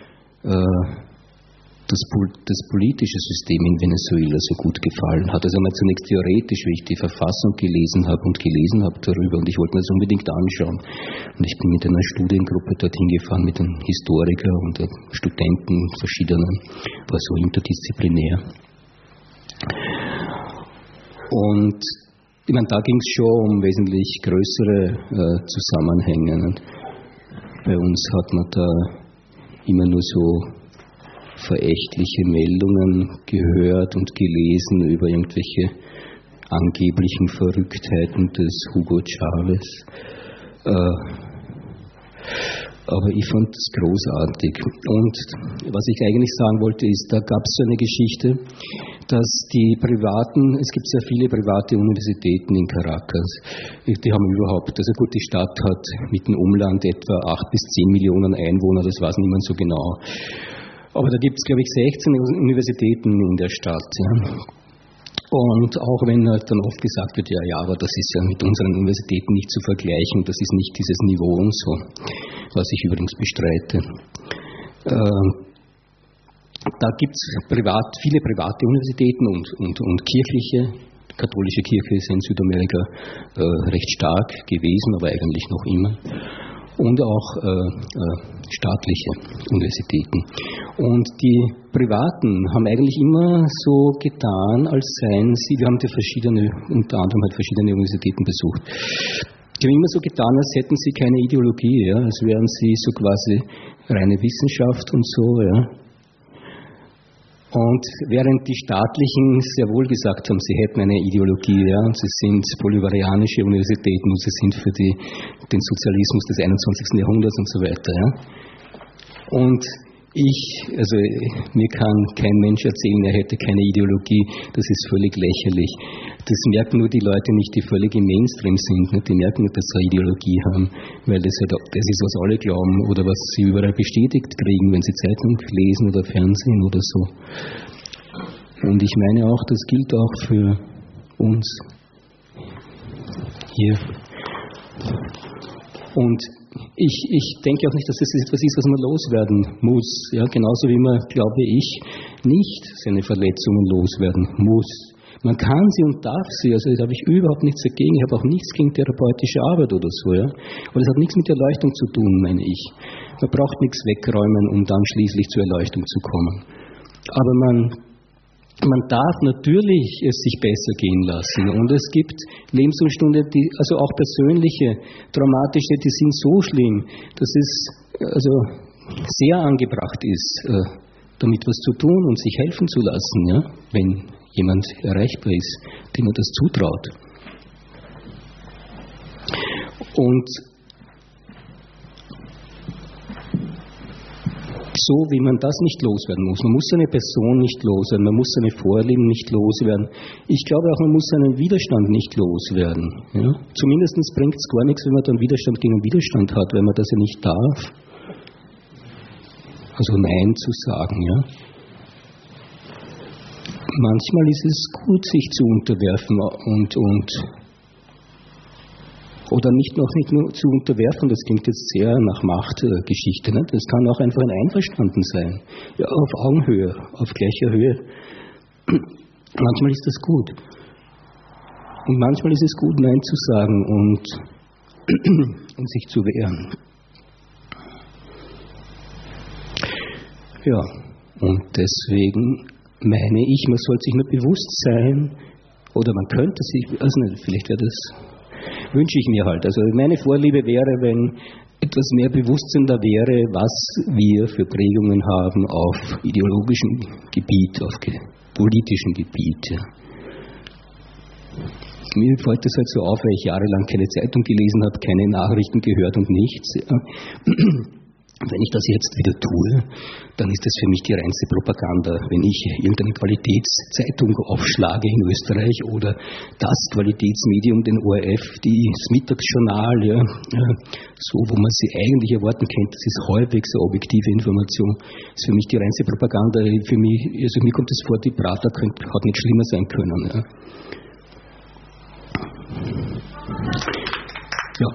das politische System in Venezuela so gut gefallen hat. Also mal zunächst theoretisch, wie ich die Verfassung gelesen habe darüber und ich wollte mir das unbedingt anschauen. Und ich bin mit einer Studiengruppe dorthin gefahren, mit einem Historiker und Studenten verschiedenen, war so interdisziplinär. Und ich meine, da ging es schon um wesentlich größere Zusammenhänge. Und bei uns hat man da immer nur so verächtliche Meldungen gehört und gelesen über irgendwelche angeblichen Verrücktheiten des Hugo Chavez. Aber ich fand das großartig. Und was ich eigentlich sagen wollte, ist, da gab es so eine Geschichte, dass es gibt sehr viele private Universitäten in Caracas. Die haben überhaupt, also gut, die Stadt hat mit dem Umland etwa 8 bis 10 Millionen Einwohner, das weiß niemand so genau. Aber da gibt es, glaube ich, 16 Universitäten in der Stadt. Ja. Und auch wenn halt dann oft gesagt wird, ja, aber das ist ja mit unseren Universitäten nicht zu vergleichen, das ist nicht dieses Niveau und so, was ich übrigens bestreite. Da gibt es viele private Universitäten und kirchliche. Die katholische Kirche ist in Südamerika recht stark gewesen, aber eigentlich noch immer. Und auch staatliche Universitäten. Und die Privaten haben eigentlich immer so getan, als seien sie, wir haben unter anderem verschiedene Universitäten besucht, die haben immer so getan, als hätten sie keine Ideologie, ja, als wären sie so quasi reine Wissenschaft und so, ja. Und während die Staatlichen sehr wohl gesagt haben, sie hätten eine Ideologie, ja, und sie sind bolivarianische Universitäten und sie sind für den Sozialismus des 21. Jahrhunderts und so weiter. Ja. Und mir kann kein Mensch erzählen, er hätte keine Ideologie, das ist völlig lächerlich. Das merken nur die Leute nicht, die völlig im Mainstream sind, nicht? Die merken nicht, dass sie eine Ideologie haben, weil das ist, was alle glauben oder was sie überall bestätigt kriegen, wenn sie Zeitung lesen oder Fernsehen oder so. Und ich meine auch, das gilt auch für uns hier. Und ich denke auch nicht, dass das etwas ist, was man loswerden muss. Ja, genauso wie man, glaube ich, nicht seine Verletzungen loswerden muss. Man kann sie und darf sie, also da habe ich überhaupt nichts dagegen. Ich habe auch nichts gegen therapeutische Arbeit oder so. Ja. Aber das hat nichts mit Erleuchtung zu tun, meine ich. Man braucht nichts wegräumen, um dann schließlich zur Erleuchtung zu kommen. Aber man darf natürlich es sich besser gehen lassen. Und es gibt Lebensumstände, also auch persönliche, traumatische, die sind so schlimm, dass es also sehr angebracht ist, damit was zu tun und sich helfen zu lassen, ja, wenn jemand erreichbar ist, dem man das zutraut. Und so wie man das nicht loswerden muss. Man muss seine Person nicht loswerden, man muss seine Vorlieben nicht loswerden. Ich glaube auch, man muss seinen Widerstand nicht loswerden. Ja? Zumindest bringt es gar nichts, wenn man dann Widerstand gegen Widerstand hat, weil man das ja nicht darf. Also Nein zu sagen. Ja? Manchmal ist es gut, sich zu unterwerfen oder nicht nur zu unterwerfen, das klingt jetzt sehr nach Machtgeschichte. Ne? Das kann auch einfach ein Einverstanden sein. Ja, auf Augenhöhe, auf gleicher Höhe. Manchmal ist das gut. Und manchmal ist es gut, Nein zu sagen und sich zu wehren. Ja, und deswegen meine ich, man sollte sich nur bewusst sein, oder man könnte sich, also nicht, vielleicht wäre das, wünsche ich mir halt. Also meine Vorliebe wäre, wenn etwas mehr Bewusstsein da wäre, was wir für Prägungen haben auf ideologischem Gebiet, auf politischem Gebiet. Ja. Mir fällt das halt so auf, weil ich jahrelang keine Zeitung gelesen habe, keine Nachrichten gehört und nichts. Ja. Wenn ich das jetzt wieder tue, dann ist das für mich die reinste Propaganda. Wenn ich irgendeine Qualitätszeitung aufschlage in Österreich oder das Qualitätsmedium, den ORF, das Mittagsjournal, ja, so, wo man sie eigentlich erwarten könnte, das ist halbwegs eine objektive Information, ist für mich die reinste Propaganda. Für mich, also mir kommt es vor, die Prater hat nicht schlimmer sein können. Ja. Ja.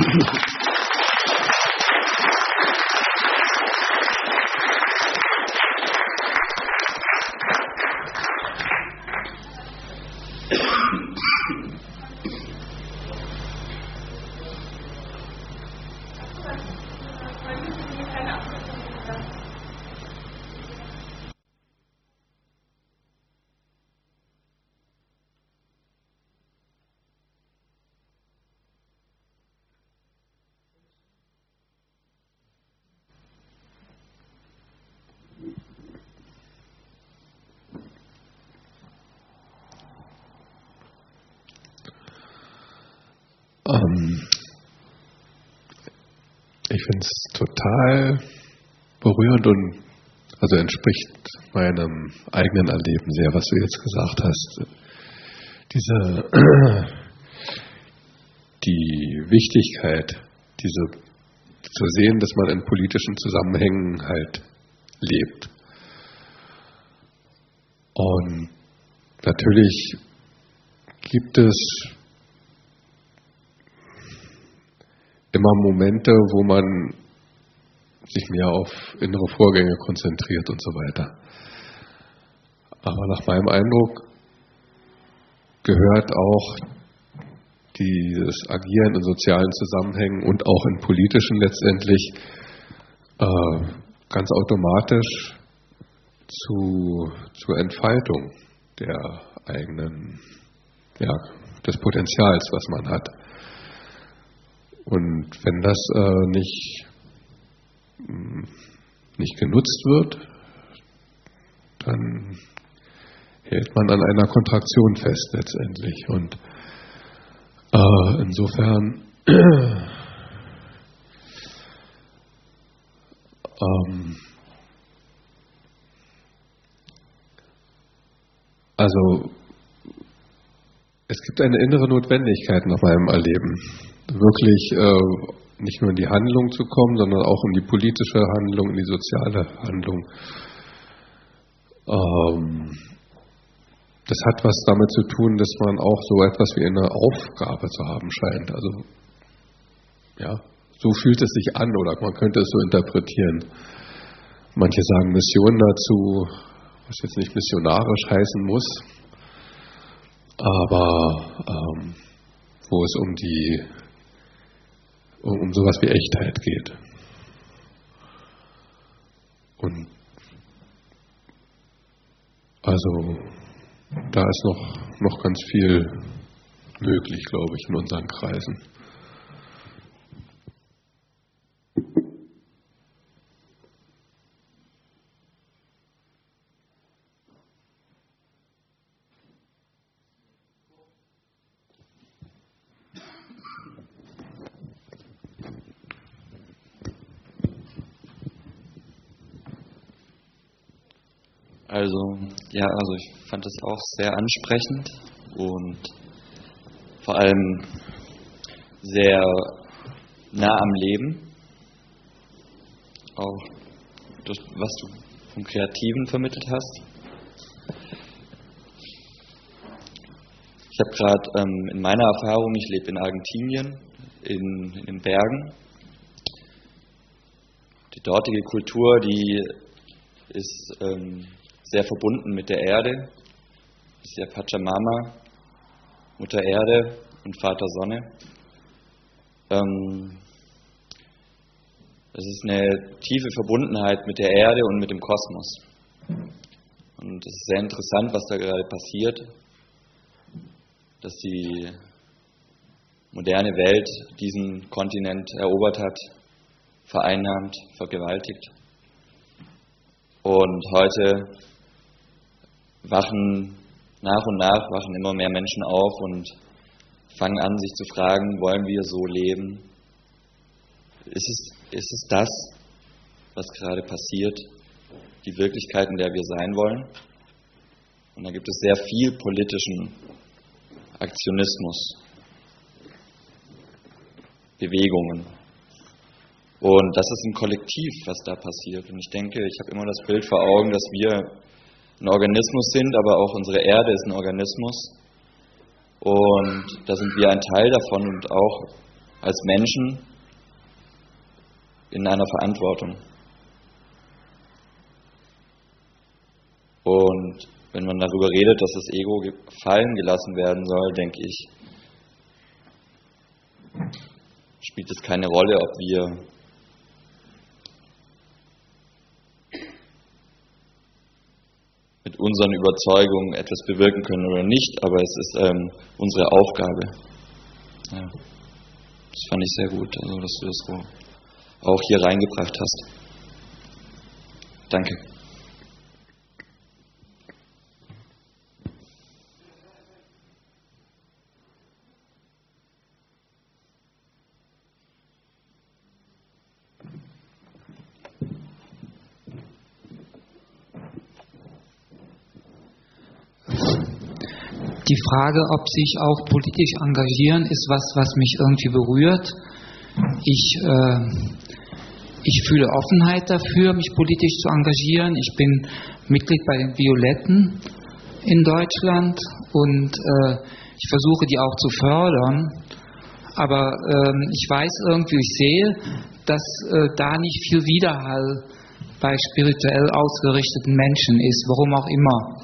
Ich finde es total berührend und also entspricht meinem eigenen Erleben sehr, was du jetzt gesagt hast. Die Wichtigkeit, zu sehen, dass man in politischen Zusammenhängen halt lebt. Und natürlich gibt es immer Momente, wo man sich mehr auf innere Vorgänge konzentriert und so weiter. Aber nach meinem Eindruck gehört auch dieses Agieren in sozialen Zusammenhängen und auch in politischen letztendlich ganz automatisch zur Entfaltung der eigenen, des Potenzials, was man hat. Und wenn das nicht genutzt wird, dann hält man an einer Kontraktion fest letztendlich. Und insofern also es gibt eine innere Notwendigkeit nach meinem Erleben, wirklich nicht nur in die Handlung zu kommen, sondern auch in die politische Handlung, in die soziale Handlung. Das hat was damit zu tun, dass man auch so etwas wie eine Aufgabe zu haben scheint. Also ja, so fühlt es sich an oder man könnte es so interpretieren. Manche sagen Mission dazu, was jetzt nicht missionarisch heißen muss, aber wo es um sowas wie Echtheit geht. Und also da ist noch ganz viel möglich, glaube ich, in unseren Kreisen. Also ich fand es auch sehr ansprechend und vor allem sehr nah am Leben, auch durch was du vom Kreativen vermittelt hast. Ich habe gerade in meiner Erfahrung, ich lebe in Argentinien, in den Bergen. Die dortige Kultur, die ist sehr verbunden mit der Erde, ist ja Pachamama, Mutter Erde und Vater Sonne. Es ist eine tiefe Verbundenheit mit der Erde und mit dem Kosmos. Und es ist sehr interessant, was da gerade passiert, dass die moderne Welt diesen Kontinent erobert hat, vereinnahmt, vergewaltigt. Und heute wachen immer mehr Menschen auf und fangen an, sich zu fragen, wollen wir so leben? Ist es das, was gerade passiert, die Wirklichkeit, in der wir sein wollen? Und da gibt es sehr viel politischen Aktionismus, Bewegungen. Und das ist ein Kollektiv, was da passiert. Und ich denke, ich habe immer das Bild vor Augen, dass wir ein Organismus sind, aber auch unsere Erde ist ein Organismus. Und da sind wir ein Teil davon und auch als Menschen in einer Verantwortung. Und wenn man darüber redet, dass das Ego fallen gelassen werden soll, denke ich, spielt es keine Rolle, ob wir mit unseren Überzeugungen etwas bewirken können oder nicht, aber es ist unsere Aufgabe. Ja. Das fand ich sehr gut, also dass du das so auch hier reingebracht hast. Danke. Die Frage, ob sich auch politisch engagieren, ist was mich irgendwie berührt. Ich fühle Offenheit dafür, mich politisch zu engagieren. Ich bin Mitglied bei den Violetten in Deutschland und ich versuche, die auch zu fördern. Aber ich weiß irgendwie, ich sehe, dass da nicht viel Widerhall bei spirituell ausgerichteten Menschen ist, warum auch immer.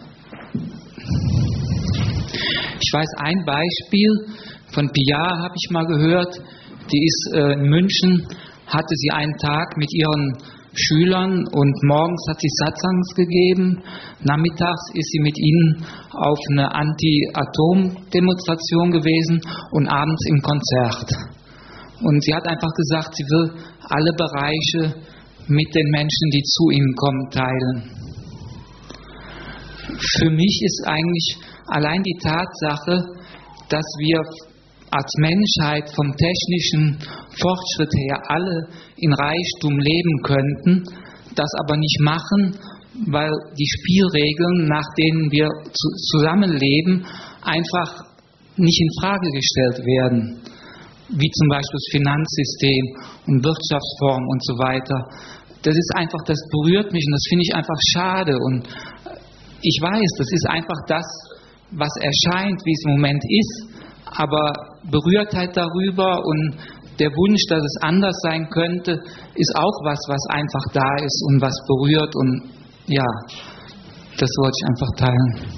Ich weiß ein Beispiel, von Pia habe ich mal gehört, die ist in München, hatte sie einen Tag mit ihren Schülern und morgens hat sie Satsangs gegeben, nachmittags ist sie mit ihnen auf eine Anti-Atom-Demonstration gewesen und abends im Konzert. Und sie hat einfach gesagt, sie will alle Bereiche mit den Menschen, die zu ihnen kommen, teilen. für mich ist eigentlich allein die Tatsache, dass wir als Menschheit vom technischen Fortschritt her alle in Reichtum leben könnten, das aber nicht machen, weil die Spielregeln, nach denen wir zusammenleben, einfach nicht in Frage gestellt werden, wie zum Beispiel das Finanzsystem und Wirtschaftsform und so weiter. Das ist einfach, das berührt mich und das finde ich einfach schade. Und ich weiß, das ist einfach das, was erscheint, wie es im Moment ist, aber Berührtheit darüber und der Wunsch, dass es anders sein könnte, ist auch was einfach da ist und was berührt, und ja, das wollte ich einfach teilen.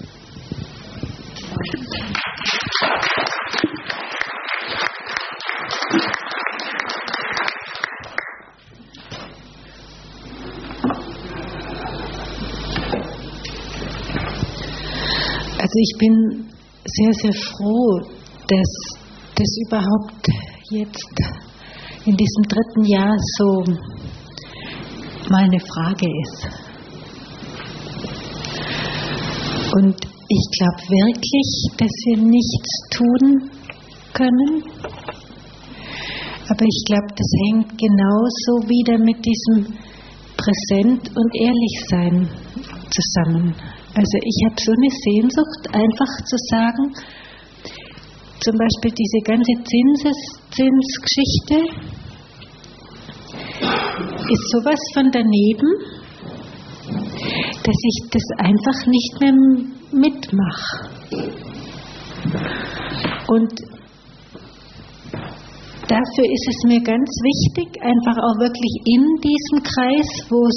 Also ich bin sehr, sehr froh, dass das überhaupt jetzt in diesem 3. Jahr so mal eine Frage ist. Und ich glaube wirklich, dass wir nichts tun können. Aber ich glaube, das hängt genauso wieder mit diesem Präsent und Ehrlichsein zusammen. Also ich habe so eine Sehnsucht, einfach zu sagen, zum Beispiel diese ganze Zinsgeschichte ist sowas von daneben, dass ich das einfach nicht mehr mitmache. Und dafür ist es mir ganz wichtig, einfach auch wirklich in diesem Kreis, wo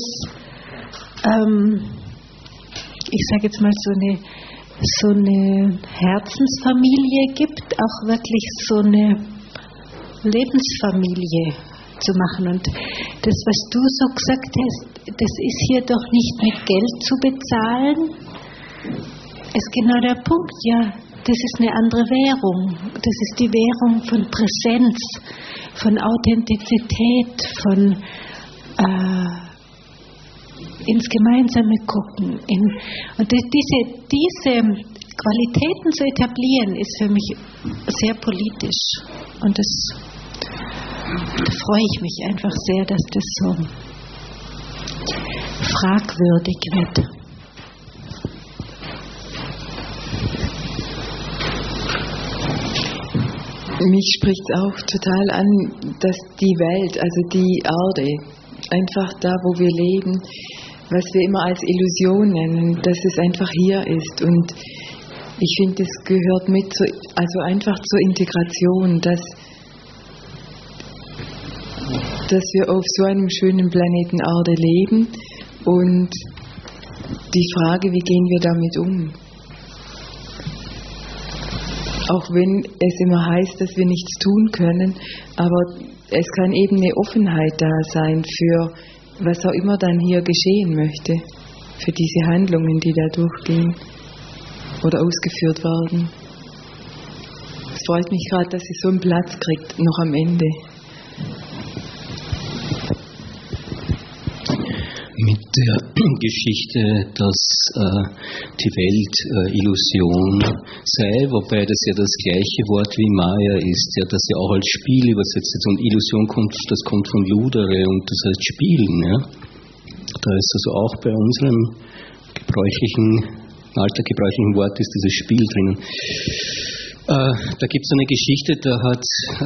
es ich sage jetzt mal so eine Herzensfamilie gibt, auch wirklich so eine Lebensfamilie zu machen. Und das, was du so gesagt hast, das ist hier doch nicht mit Geld zu bezahlen. Ist genau der Punkt, ja, das ist eine andere Währung. Das ist die Währung von Präsenz, von Authentizität, von ins Gemeinsame gucken. Und diese Qualitäten zu etablieren, ist für mich sehr politisch. Und da freue ich mich einfach sehr, dass das so fragwürdig wird. Mich spricht es auch total an, dass die Welt, also die Erde, einfach da, wo wir leben, was wir immer als Illusion nennen, dass es einfach hier ist. Und ich finde, es gehört mit, also einfach zur Integration, dass wir auf so einem schönen Planeten Erde leben, und die Frage, wie gehen wir damit um? Auch wenn es immer heißt, dass wir nichts tun können, aber es kann eben eine Offenheit da sein für was auch immer dann hier geschehen möchte, für diese Handlungen, die da durchgehen oder ausgeführt werden. Es freut mich gerade, dass sie so einen Platz kriegt, noch am Ende. Mit der Geschichte, dass die Welt Illusion sei, wobei das ja das gleiche Wort wie Maya ist, ja, das ja auch als Spiel übersetzt ist, und Illusion das kommt von Ludere und das heißt Spielen. Ja. Da ist also auch bei unserem alltaggebräuchlichen Wort ist dieses Spiel drinnen. Da gibt es eine Geschichte, da hat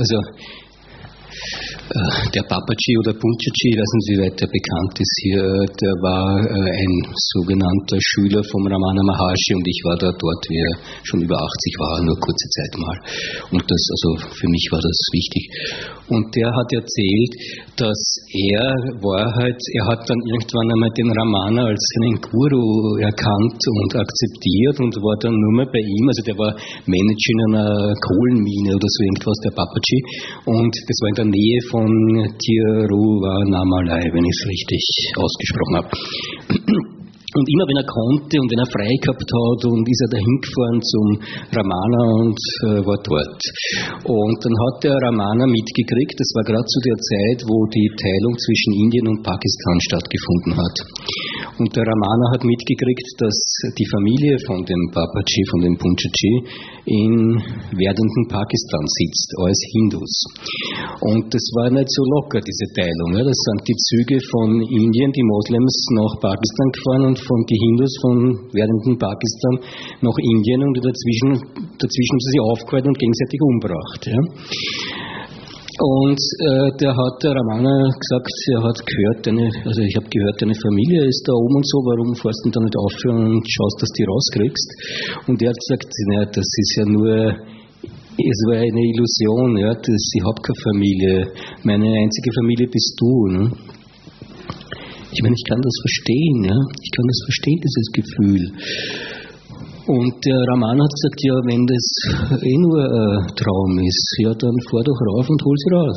der Papaji oder Punjaji, ich weiß nicht, wie weit der bekannt ist hier, der war ein sogenannter Schüler vom Ramana Maharshi, und ich war da dort, wie er schon über 80 war, nur kurze Zeit mal. Und das, also für mich war das wichtig. Und der hat erzählt, dass er hat dann irgendwann einmal den Ramana als seinen Guru erkannt und akzeptiert und war dann nur mehr bei ihm, also der war Manager in einer Kohlenmine oder so irgendwas, der Papaji, und das war in der Nähe von Tiruvannamalai, wenn ich es richtig ausgesprochen habe. Und immer wenn er konnte und wenn er frei gehabt hat, und ist er dahin gefahren zum Ramana und war dort. Und dann hat der Ramana mitgekriegt, das war gerade zu der Zeit, wo die Teilung zwischen Indien und Pakistan stattgefunden hat. Und der Ramana hat mitgekriegt, dass die Familie von dem Babaji, von dem Punjaji, in werdenden Pakistan sitzt, als Hindus. Und das war nicht so locker, diese Teilung. Ja. Das sind die Züge von Indien, die Moslems nach Pakistan gefahren und von die Hindus von werdenden Pakistan nach Indien, und dazwischen haben sie sich aufgehalten und gegenseitig umgebracht. Ja. Und der Ramana gesagt, er hat gehört, ich habe gehört, deine Familie ist da oben und so, warum fährst du da nicht aufhören und schaust, dass du die rauskriegst? Und er hat gesagt, naja, das ist ja nur, es war eine Illusion, ja, ich habe keine Familie, meine einzige Familie bist du. Ne? Ich meine, ich kann das verstehen, ja, ich kann das verstehen, dieses Gefühl. Und der Ramana hat gesagt, ja, wenn das nur ein Traum ist, ja, dann fahr doch rauf und hol sie raus.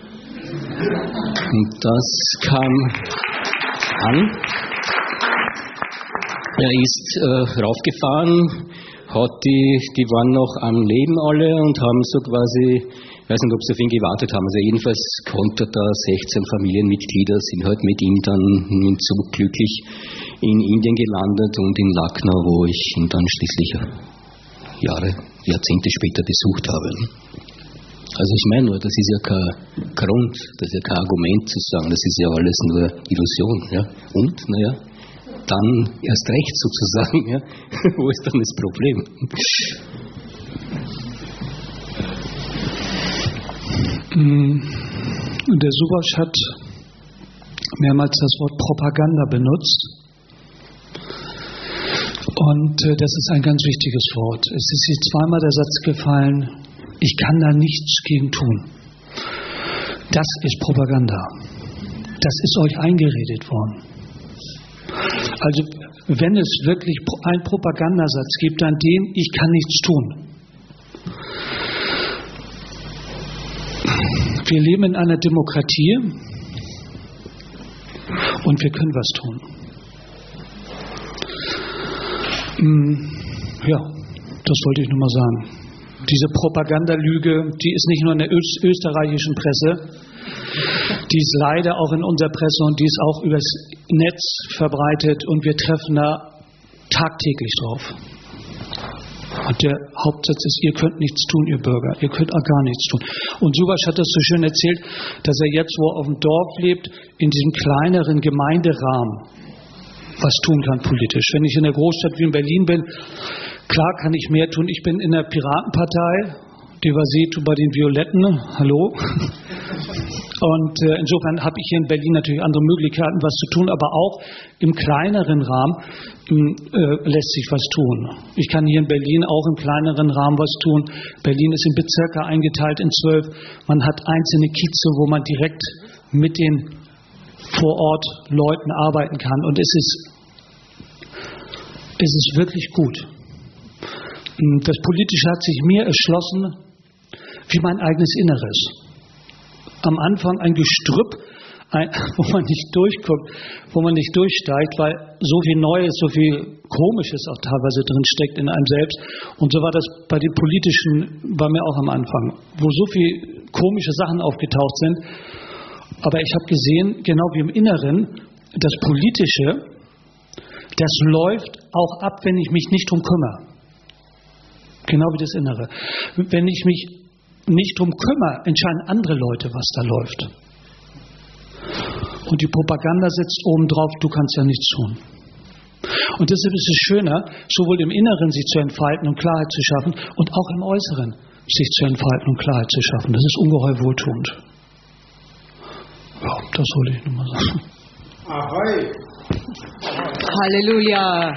Und das kam an. Er ist raufgefahren, die waren noch am Leben alle und haben so quasi, ich weiß nicht, ob sie auf ihn gewartet haben, also jedenfalls konnte da 16 Familienmitglieder, sind halt mit ihm dann so glücklich in Indien gelandet und in Lucknow, wo ich ihn dann schließlich Jahrzehnte später besucht habe. Also ich meine nur, das ist ja kein Grund, das ist ja kein Argument zu sagen, das ist ja alles nur Illusion. Ja? Und, naja, dann erst recht sozusagen, ja? Wo ist dann das Problem? Der Subhash hat mehrmals das Wort Propaganda benutzt. Und das ist ein ganz wichtiges Wort. Es ist hier zweimal der Satz gefallen, ich kann da nichts gegen tun. Das ist Propaganda. Das ist euch eingeredet worden. Also wenn es wirklich einen Propagandasatz gibt, dann den, ich kann nichts tun. Wir leben in einer Demokratie und wir können was tun. Ja, das wollte ich nur mal sagen. Diese Propagandalüge, die ist nicht nur in der österreichischen Presse, die ist leider auch in unserer Presse und die ist auch übers Netz verbreitet und wir treffen da tagtäglich drauf. Und der Hauptsatz ist, ihr könnt nichts tun, ihr Bürger, ihr könnt auch gar nichts tun. Und Subhash hat das so schön erzählt, dass er jetzt, wo er auf dem Dorf lebt, in diesem kleineren Gemeinderahmen was tun kann politisch. Wenn ich in der Großstadt wie in Berlin bin, klar kann ich mehr tun. Ich bin in der Piratenpartei, Devasito bei den Violetten, hallo. Und insofern habe ich hier in Berlin natürlich andere Möglichkeiten, was zu tun, aber auch im kleineren Rahmen lässt sich was tun. Ich kann hier in Berlin auch im kleineren Rahmen was tun. Berlin ist in Bezirke eingeteilt in 12. Man hat einzelne Kieze, wo man direkt mit den vor Ort Leuten arbeiten kann. Und es ist wirklich gut. Das Politische hat sich mir erschlossen wie mein eigenes Inneres. Am Anfang ein Gestrüpp, wo man nicht durchguckt, wo man nicht durchsteigt, weil so viel Neues, so viel Komisches auch teilweise drin steckt in einem selbst. Und so war das bei den Politischen bei mir auch am Anfang, wo so viel komische Sachen aufgetaucht sind. Aber ich habe gesehen, genau wie im Inneren, das Politische, das läuft auch ab, wenn ich mich nicht drum kümmere. Genau wie das Innere. Wenn ich mich nicht drum kümmere, entscheiden andere Leute, was da läuft. Und die Propaganda setzt oben drauf, du kannst ja nichts tun. Und deshalb ist es schöner, sowohl im Inneren sich zu entfalten und Klarheit zu schaffen und auch im Äußeren sich zu entfalten und Klarheit zu schaffen. Das ist ungeheuer wohltuend. Ja, das wollte ich nur mal sagen. Ahoi! Halleluja!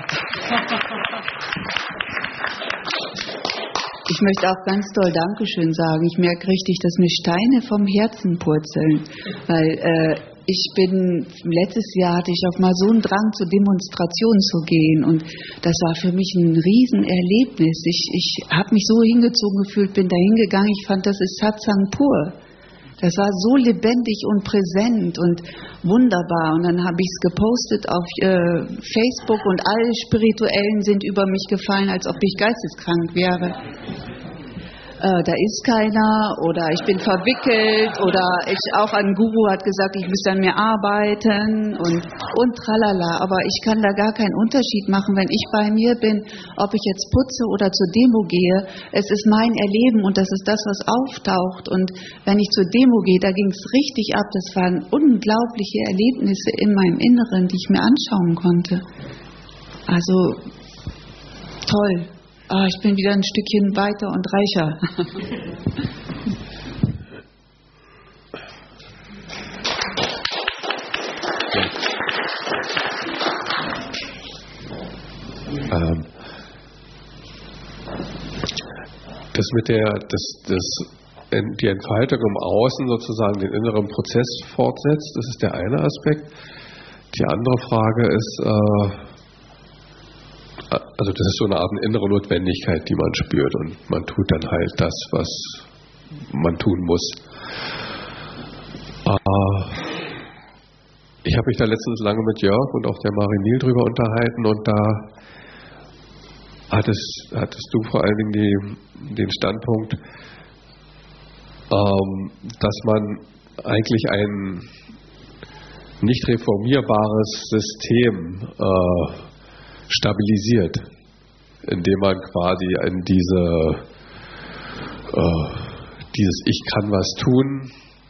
Ich möchte auch ganz doll Dankeschön sagen. Ich merke richtig, dass mir Steine vom Herzen purzeln. Weil letztes Jahr hatte ich auch mal so einen Drang, zur Demonstration zu gehen. Und das war für mich ein Riesenerlebnis. Ich habe mich so hingezogen gefühlt, bin da hingegangen. Ich fand, das ist Satsang pur. Das war so lebendig und präsent und wunderbar. Und dann habe ich es gepostet auf Facebook und alle Spirituellen sind über mich gefallen, als ob ich geisteskrank wäre. Da ist keiner oder ich bin verwickelt oder auch ein Guru hat gesagt, ich müsste an mir arbeiten und tralala. Aber ich kann da gar keinen Unterschied machen, wenn ich bei mir bin, ob ich jetzt putze oder zur Demo gehe. Es ist mein Erleben und das ist das, was auftaucht. Und wenn ich zur Demo gehe, da ging es richtig ab. Das waren unglaubliche Erlebnisse in meinem Inneren, die ich mir anschauen konnte. Also toll. Ich bin wieder ein Stückchen weiter und reicher. Das mit die Entfaltung im Außen sozusagen den inneren Prozess fortsetzt, das ist der eine Aspekt. Die andere Frage ist, also das ist so eine Art innere Notwendigkeit, die man spürt und man tut dann halt das, was man tun muss. Ich habe mich da letztens lange mit Jörg und auch der Marinil drüber unterhalten und da hattest du vor allen Dingen den Standpunkt, dass man eigentlich ein nicht reformierbares System stabilisiert, indem man quasi in dieses Ich kann was tun,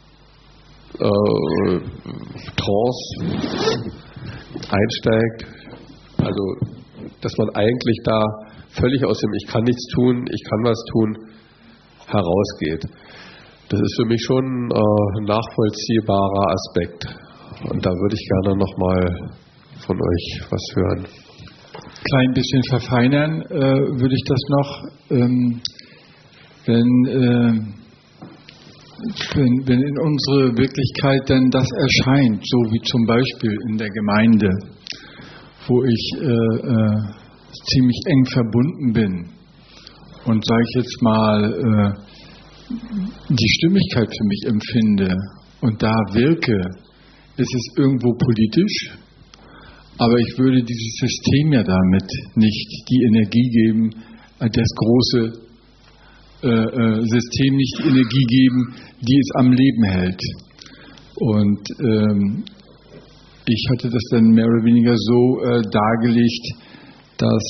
Trance einsteigt, also dass man eigentlich da völlig aus dem Ich kann nichts tun, ich kann was tun, herausgeht. Das ist für mich schon ein nachvollziehbarer Aspekt. Und da würde ich gerne nochmal von euch was hören. Klein bisschen verfeinern würde ich das noch, wenn in unsere Wirklichkeit dann das erscheint, so wie zum Beispiel in der Gemeinde, wo ich ziemlich eng verbunden bin und sage ich jetzt mal die Stimmigkeit für mich empfinde und da wirke, ist es irgendwo politisch. Aber ich würde dieses System ja damit nicht die Energie geben, das große System nicht die Energie geben, die es am Leben hält. Und ich hatte das dann mehr oder weniger so dargelegt, dass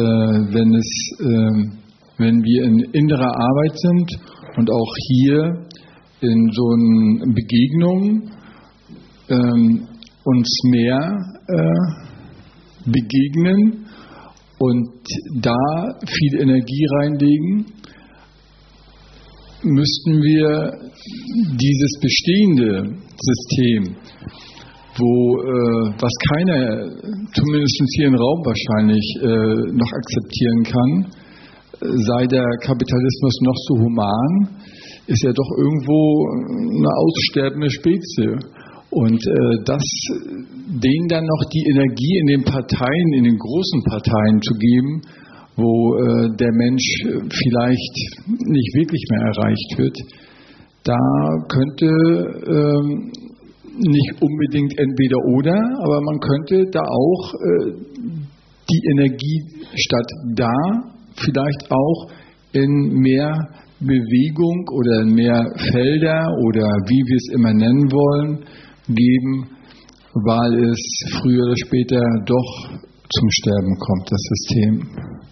wenn wir in innerer Arbeit sind und auch hier in so einer Begegnung uns mehr begegnen und da viel Energie reinlegen, müssten wir dieses bestehende System, was keiner, zumindest hier im Raum wahrscheinlich, noch akzeptieren kann, sei der Kapitalismus noch so human, ist er doch irgendwo eine aussterbende Spezie. Und denen dann noch die Energie in den Parteien, in den großen Parteien zu geben, wo der Mensch vielleicht nicht wirklich mehr erreicht wird, da könnte nicht unbedingt entweder oder, aber man könnte da auch die Energie statt da vielleicht auch in mehr Bewegung oder in mehr Felder oder wie wir es immer nennen wollen, geben, weil es früher oder später doch zum Sterben kommt, das System.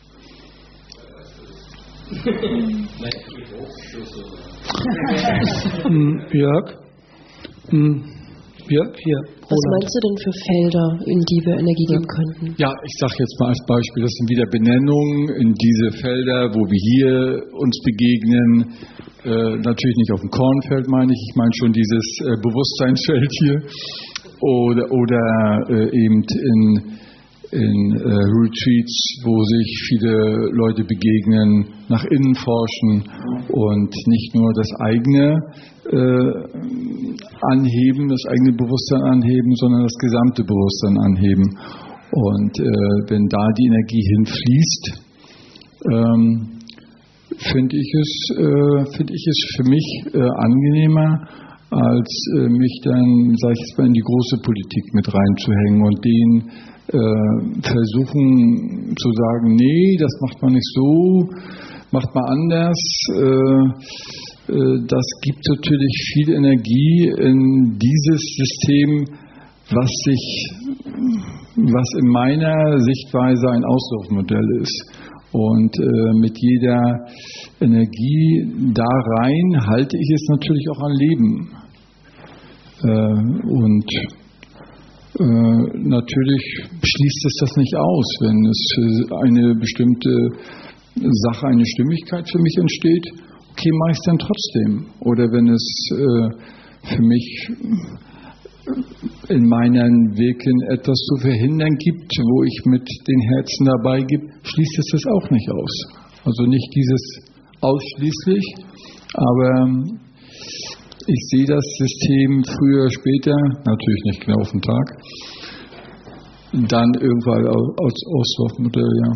Jörg? Jörg, hier. Was meinst du denn für Felder, in die wir Energie geben könnten? Ja, ich sage jetzt mal als Beispiel, das sind wieder Benennungen in diese Felder, wo wir hier uns begegnen. Natürlich nicht auf dem Kornfeld, meine ich meine schon dieses Bewusstseinsfeld hier. Oder eben in Retreats, wo sich viele Leute begegnen, nach innen forschen und nicht nur das eigene anheben, das eigene Bewusstsein anheben, sondern das gesamte Bewusstsein anheben. Und wenn da die Energie hinfließt, finde ich es für mich angenehmer, als mich dann, sag ich jetzt mal, in die große Politik mit reinzuhängen und denen versuchen zu sagen, nee, das macht man nicht so, macht man anders. Das gibt natürlich viel Energie in dieses System, was in meiner Sichtweise ein Auslaufmodell ist. Und mit jeder Energie da rein halte ich es natürlich auch am Leben. Natürlich schließt es das nicht aus, wenn es für eine bestimmte Sache eine Stimmigkeit für mich entsteht. Okay, mache ich es dann trotzdem. Oder wenn es für mich in meinen Wirken etwas zu verhindern gibt, wo ich mit den Herzen dabei gebe, schließt es das auch nicht aus. Also nicht dieses ausschließlich, aber ich sehe das System früher, später, natürlich nicht genau auf den Tag, dann irgendwann als Auslaufmodell, ja.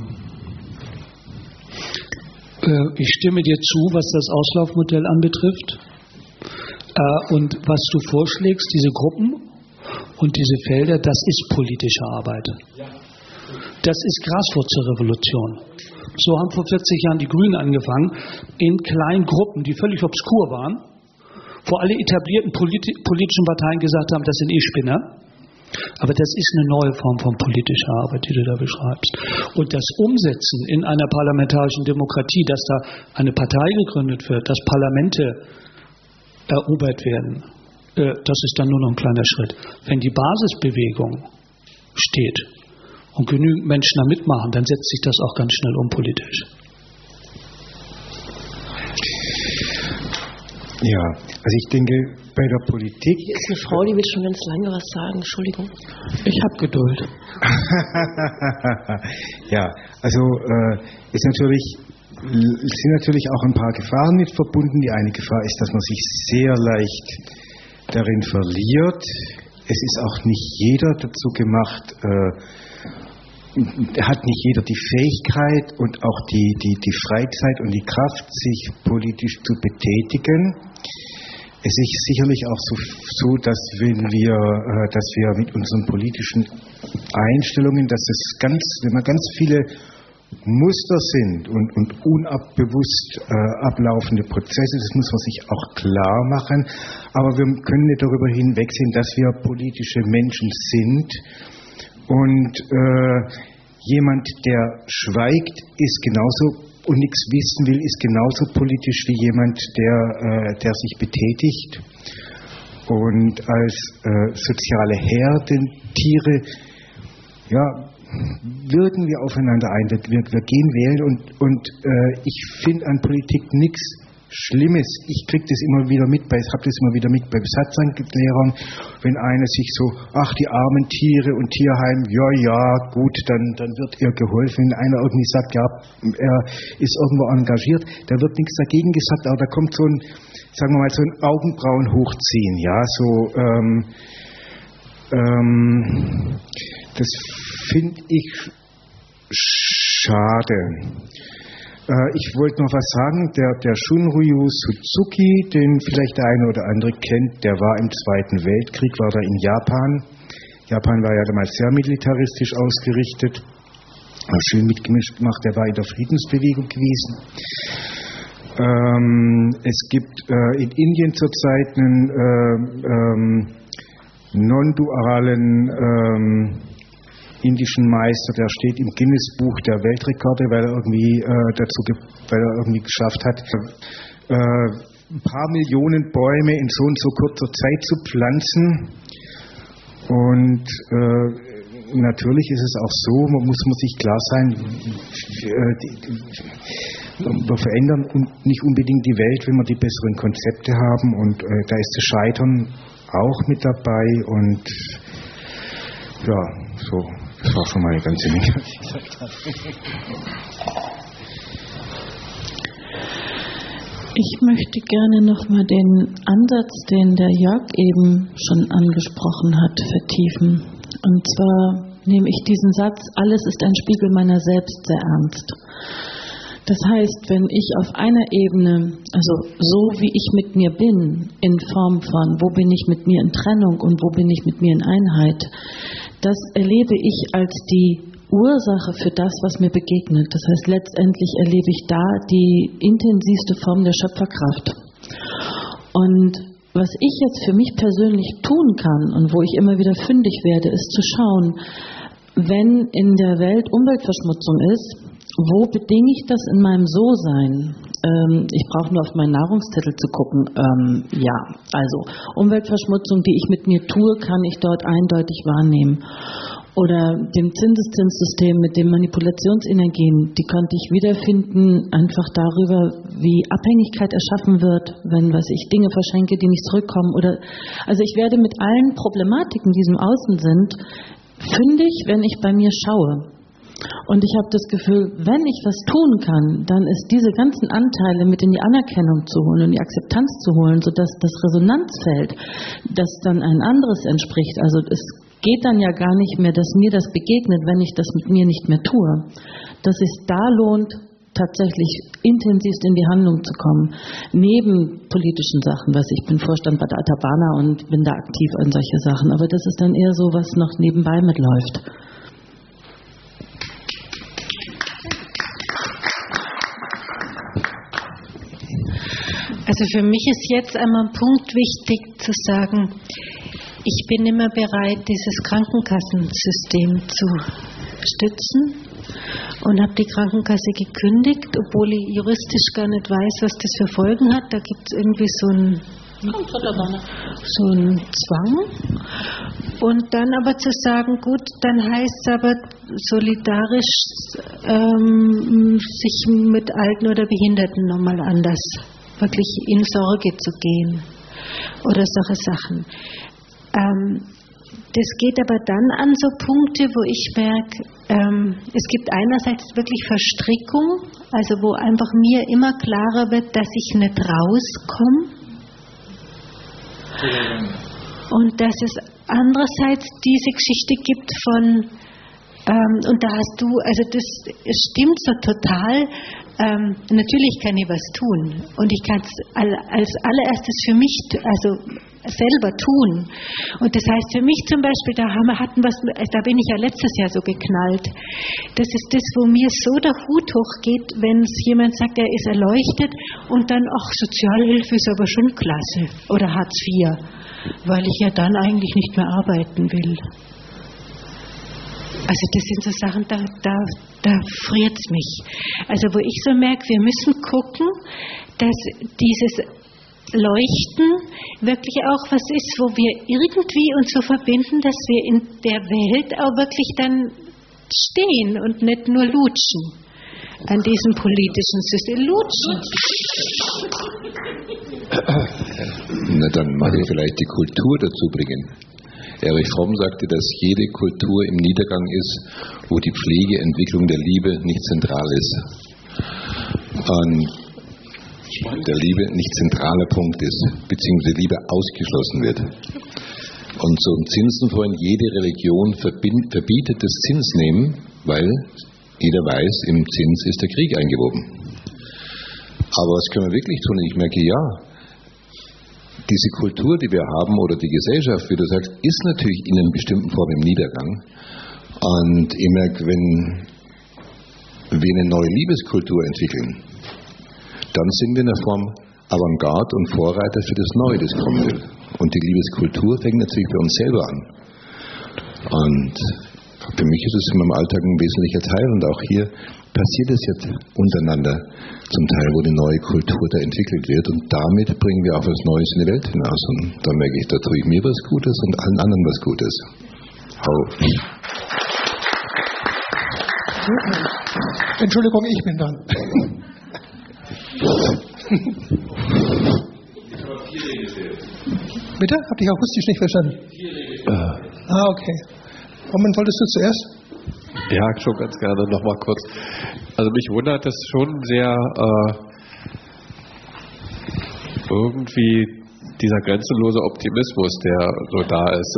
Ich stimme dir zu, was das Auslaufmodell anbetrifft. Und was du vorschlägst, diese Gruppen und diese Felder, das ist politische Arbeit. Das ist Graswurzelrevolution. So haben vor 40 Jahren die Grünen angefangen, in kleinen Gruppen, die völlig obskur waren, wo alle etablierten politischen Parteien gesagt haben, das sind Spinner. Aber das ist eine neue Form von politischer Arbeit, die du da beschreibst. Und das Umsetzen in einer parlamentarischen Demokratie, dass da eine Partei gegründet wird, dass Parlamente erobert werden, das ist dann nur noch ein kleiner Schritt. Wenn die Basisbewegung steht und genügend Menschen da mitmachen, dann setzt sich das auch ganz schnell um politisch. Ja, also ich denke, bei der Politik... Hier ist eine Frau, die will schon ganz lange was sagen. Entschuldigung. Ich habe Geduld. Ja, also sind natürlich auch ein paar Gefahren mit verbunden. Die eine Gefahr ist, dass man sich sehr leicht darin verliert. Es ist auch nicht jeder dazu gemacht, hat nicht jeder die Fähigkeit und auch die Freizeit und die Kraft, sich politisch zu betätigen. Es ist sicherlich auch so, dass wenn wir mit unseren politischen Einstellungen, wenn wir ganz viele Muster sind und unbewusst ablaufende Prozesse, das muss man sich auch klar machen. Aber wir können nicht darüber hinwegsehen, dass wir politische Menschen sind. Und jemand, der schweigt, ist genauso und nichts wissen will, ist genauso politisch wie jemand, der sich betätigt. Und als soziale Herdentiere, ja, wirken wir aufeinander ein, wir gehen wählen und ich finde an Politik nichts Schlimmes. Ich kriege das immer wieder mit, ich habe das immer wieder mit bei Besatzungslehrern, wenn einer sich so, ach die armen Tiere und Tierheim, ja gut, dann wird ihr geholfen. Wenn einer irgendwie sagt, ja, er ist irgendwo engagiert, da wird nichts dagegen gesagt, aber da kommt so ein, sagen wir mal, so ein Augenbrauen hochziehen, ja, so das finde ich schade. Ich wollte noch was sagen, der Shunryu Suzuki, den vielleicht der eine oder andere kennt, der war im Zweiten Weltkrieg, war da in Japan. Japan war ja damals sehr militaristisch ausgerichtet, hat schön mitgemischt gemacht, der war in der Friedensbewegung gewesen. Es gibt in Indien zurzeit einen non-dualen indischen Meister, der steht im Guinness-Buch der Weltrekorde, weil er irgendwie geschafft hat, ein paar Millionen Bäume in so und so kurzer Zeit zu pflanzen. Und natürlich ist es auch so, muss sich klar sein, wir verändern nicht unbedingt die Welt, wenn wir die besseren Konzepte haben. Und da ist das Scheitern auch mit dabei. Und ja, so. Das war schon mal eine ganze Menge, was ich gesagt habe. Ich möchte gerne nochmal den Ansatz, den der Jörg eben schon angesprochen hat, vertiefen. Und zwar nehme ich diesen Satz, alles ist ein Spiegel meiner selbst, sehr ernst. Das heißt, wenn ich auf einer Ebene, also so wie ich mit mir bin, in Form von, wo bin ich mit mir in Trennung und wo bin ich mit mir in Einheit, das erlebe ich als die Ursache für das, was mir begegnet. Das heißt, letztendlich erlebe ich da die intensivste Form der Schöpferkraft. Und was ich jetzt für mich persönlich tun kann und wo ich immer wieder fündig werde, ist zu schauen, wenn in der Welt Umweltverschmutzung ist, wo bedinge ich das in meinem So-Sein? Ich brauche nur auf meinen Nahrungszettel zu gucken. Ja, also Umweltverschmutzung, die ich mit mir tue, kann ich dort eindeutig wahrnehmen. Oder dem Zinseszinssystem mit den Manipulationsenergien, die konnte ich wiederfinden, einfach darüber, wie Abhängigkeit erschaffen wird, wenn, Dinge verschenke, die nicht zurückkommen. Also ich werde mit allen Problematiken, die im Außen sind, fündig, wenn ich bei mir schaue. Und ich habe das Gefühl, wenn ich was tun kann, dann ist diese ganzen Anteile mit in die Anerkennung zu holen und die Akzeptanz zu holen, sodass das Resonanzfeld, das dann ein anderes entspricht. Also es geht dann ja gar nicht mehr, dass mir das begegnet, wenn ich das mit mir nicht mehr tue. Dass es da lohnt, tatsächlich intensivst in die Handlung zu kommen, neben politischen Sachen. Ich bin Vorstand bei der Atabana und bin da aktiv an solche Sachen. Aber das ist dann eher so, was noch nebenbei mitläuft. Also für mich ist jetzt einmal ein Punkt wichtig zu sagen, ich bin immer bereit, dieses Krankenkassensystem zu stützen und habe die Krankenkasse gekündigt, obwohl ich juristisch gar nicht weiß, was das für Folgen hat. Da gibt es irgendwie so einen Zwang. Und dann aber zu sagen, gut, dann heißt es aber solidarisch, sich mit Alten oder Behinderten nochmal anders wirklich in Sorge zu gehen oder solche Sachen. Das geht aber dann an so Punkte, wo ich merke, es gibt einerseits wirklich Verstrickung, also wo einfach mir immer klarer wird, dass ich nicht rauskomme. Und dass es andererseits diese Geschichte gibt von, und da hast du, also das stimmt so total, natürlich kann ich was tun und ich kann es als allererstes für mich selber tun. Und das heißt für mich zum Beispiel, da bin ich ja letztes Jahr so geknallt. Das ist das, wo mir so der Hut hochgeht, wenn jemand sagt, er ist erleuchtet und dann, ach, Sozialhilfe ist aber schon klasse oder Hartz IV, weil ich ja dann eigentlich nicht mehr arbeiten will. Also das sind so Sachen, da friert es mich. Also wo ich so merke, wir müssen gucken, dass dieses Leuchten wirklich auch was ist, wo wir irgendwie uns so verbinden, dass wir in der Welt auch wirklich dann stehen und nicht nur lutschen an diesem politischen System. Lutschen. Na, dann mag ich vielleicht die Kultur dazu bringen. Erich Fromm sagte, dass jede Kultur im Niedergang ist, wo die Pflegeentwicklung der Liebe nicht zentral ist. Und der Liebe nicht zentraler Punkt ist, beziehungsweise Liebe ausgeschlossen wird. Und so im Zinsen vorhin, jede Religion verbietet das Zinsnehmen, weil jeder weiß, im Zins ist der Krieg eingewoben. Aber was können wir wirklich tun? Ich merke, ja, diese Kultur, die wir haben, oder die Gesellschaft, wie du sagst, ist natürlich in einer bestimmten Form im Niedergang. Und ich merke, wenn wir eine neue Liebeskultur entwickeln, dann sind wir in der Form Avantgarde und Vorreiter für das Neue, das kommen will. Und die Liebeskultur fängt natürlich bei uns selber an. Und für mich ist es in meinem Alltag ein wesentlicher Teil. Und auch hier passiert es jetzt untereinander zum Teil, wo die neue Kultur da entwickelt wird. Und damit bringen wir auch was Neues in die Welt hinaus. Und da merke ich, da tue ich mir was Gutes und allen anderen was Gutes. Entschuldigung, ich bin dran. Bitte? Hab dich akustisch nicht verstanden. Okay. Roman, wolltest du zuerst? Ja, schon ganz gerne nochmal kurz. Also mich wundert das schon sehr irgendwie dieser grenzenlose Optimismus, der so da ist.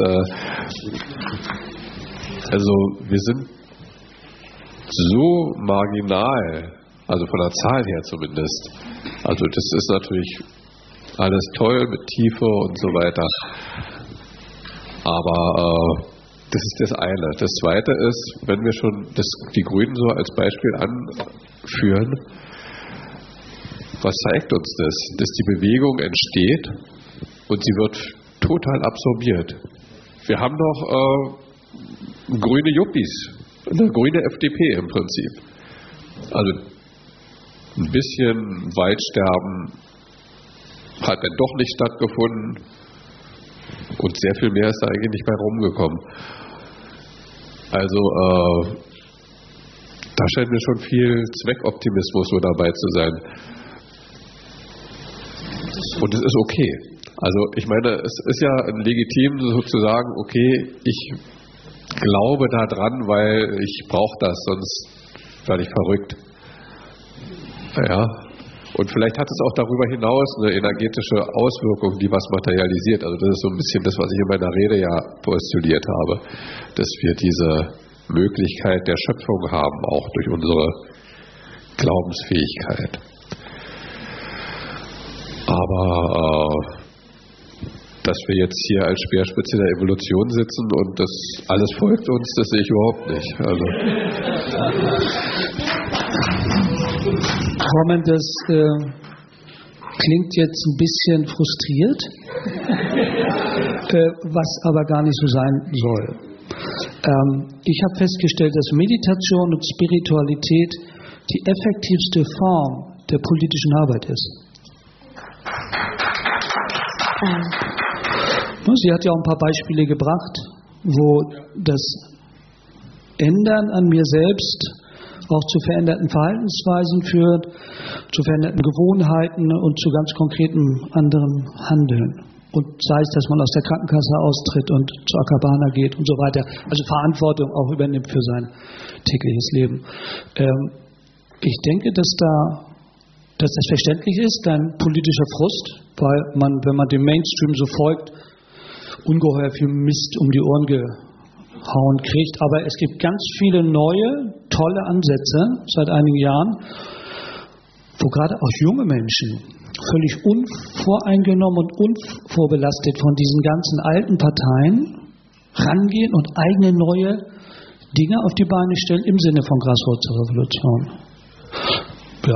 Also wir sind so marginal Also von der Zahl her zumindest. Also das ist natürlich alles toll mit Tiefe und so weiter. Aber das ist das eine. Das zweite ist, wenn wir schon die Grünen so als Beispiel anführen, was zeigt uns das? Dass die Bewegung entsteht und sie wird total absorbiert. Wir haben doch grüne Yuppies, eine grüne FDP im Prinzip. Also ein bisschen Waldsterben hat dann doch nicht stattgefunden und sehr viel mehr ist da eigentlich nicht bei rumgekommen. Also da scheint mir schon viel Zweckoptimismus so dabei zu sein. Und es ist okay. Also ich meine, es ist ja legitim sozusagen, okay, ich glaube da dran, weil ich brauche das, sonst werde ich verrückt. Ja. Und vielleicht hat es auch darüber hinaus eine energetische Auswirkung, die was materialisiert. Also das ist so ein bisschen das, was ich in meiner Rede ja postuliert habe, dass wir diese Möglichkeit der Schöpfung haben, auch durch unsere Glaubensfähigkeit. Aber dass wir jetzt hier als Speerspitze der Evolution sitzen und das alles folgt uns, das sehe ich überhaupt nicht. Also. Roman, das klingt jetzt ein bisschen frustriert, was aber gar nicht so sein soll. Ich habe festgestellt, dass Meditation und Spiritualität die effektivste Form der politischen Arbeit ist. Sie hat ja auch ein paar Beispiele gebracht, wo das Ändern an mir selbst auch zu veränderten Verhaltensweisen führt, zu veränderten Gewohnheiten und zu ganz konkretem anderem Handeln. Und sei es, dass man aus der Krankenkasse austritt und zur Akabana geht und so weiter. Also Verantwortung auch übernimmt für sein tägliches Leben. Ich denke, dass das verständlich ist, dein politischer Frust, weil man, wenn man dem Mainstream so folgt, ungeheuer viel Mist um die Ohren gehauen kriegt. Aber es gibt ganz viele neue, tolle Ansätze seit einigen Jahren, wo gerade auch junge Menschen völlig unvoreingenommen und unvorbelastet von diesen ganzen alten Parteien rangehen und eigene neue Dinge auf die Beine stellen im Sinne von Graswurzelrevolution. Ja.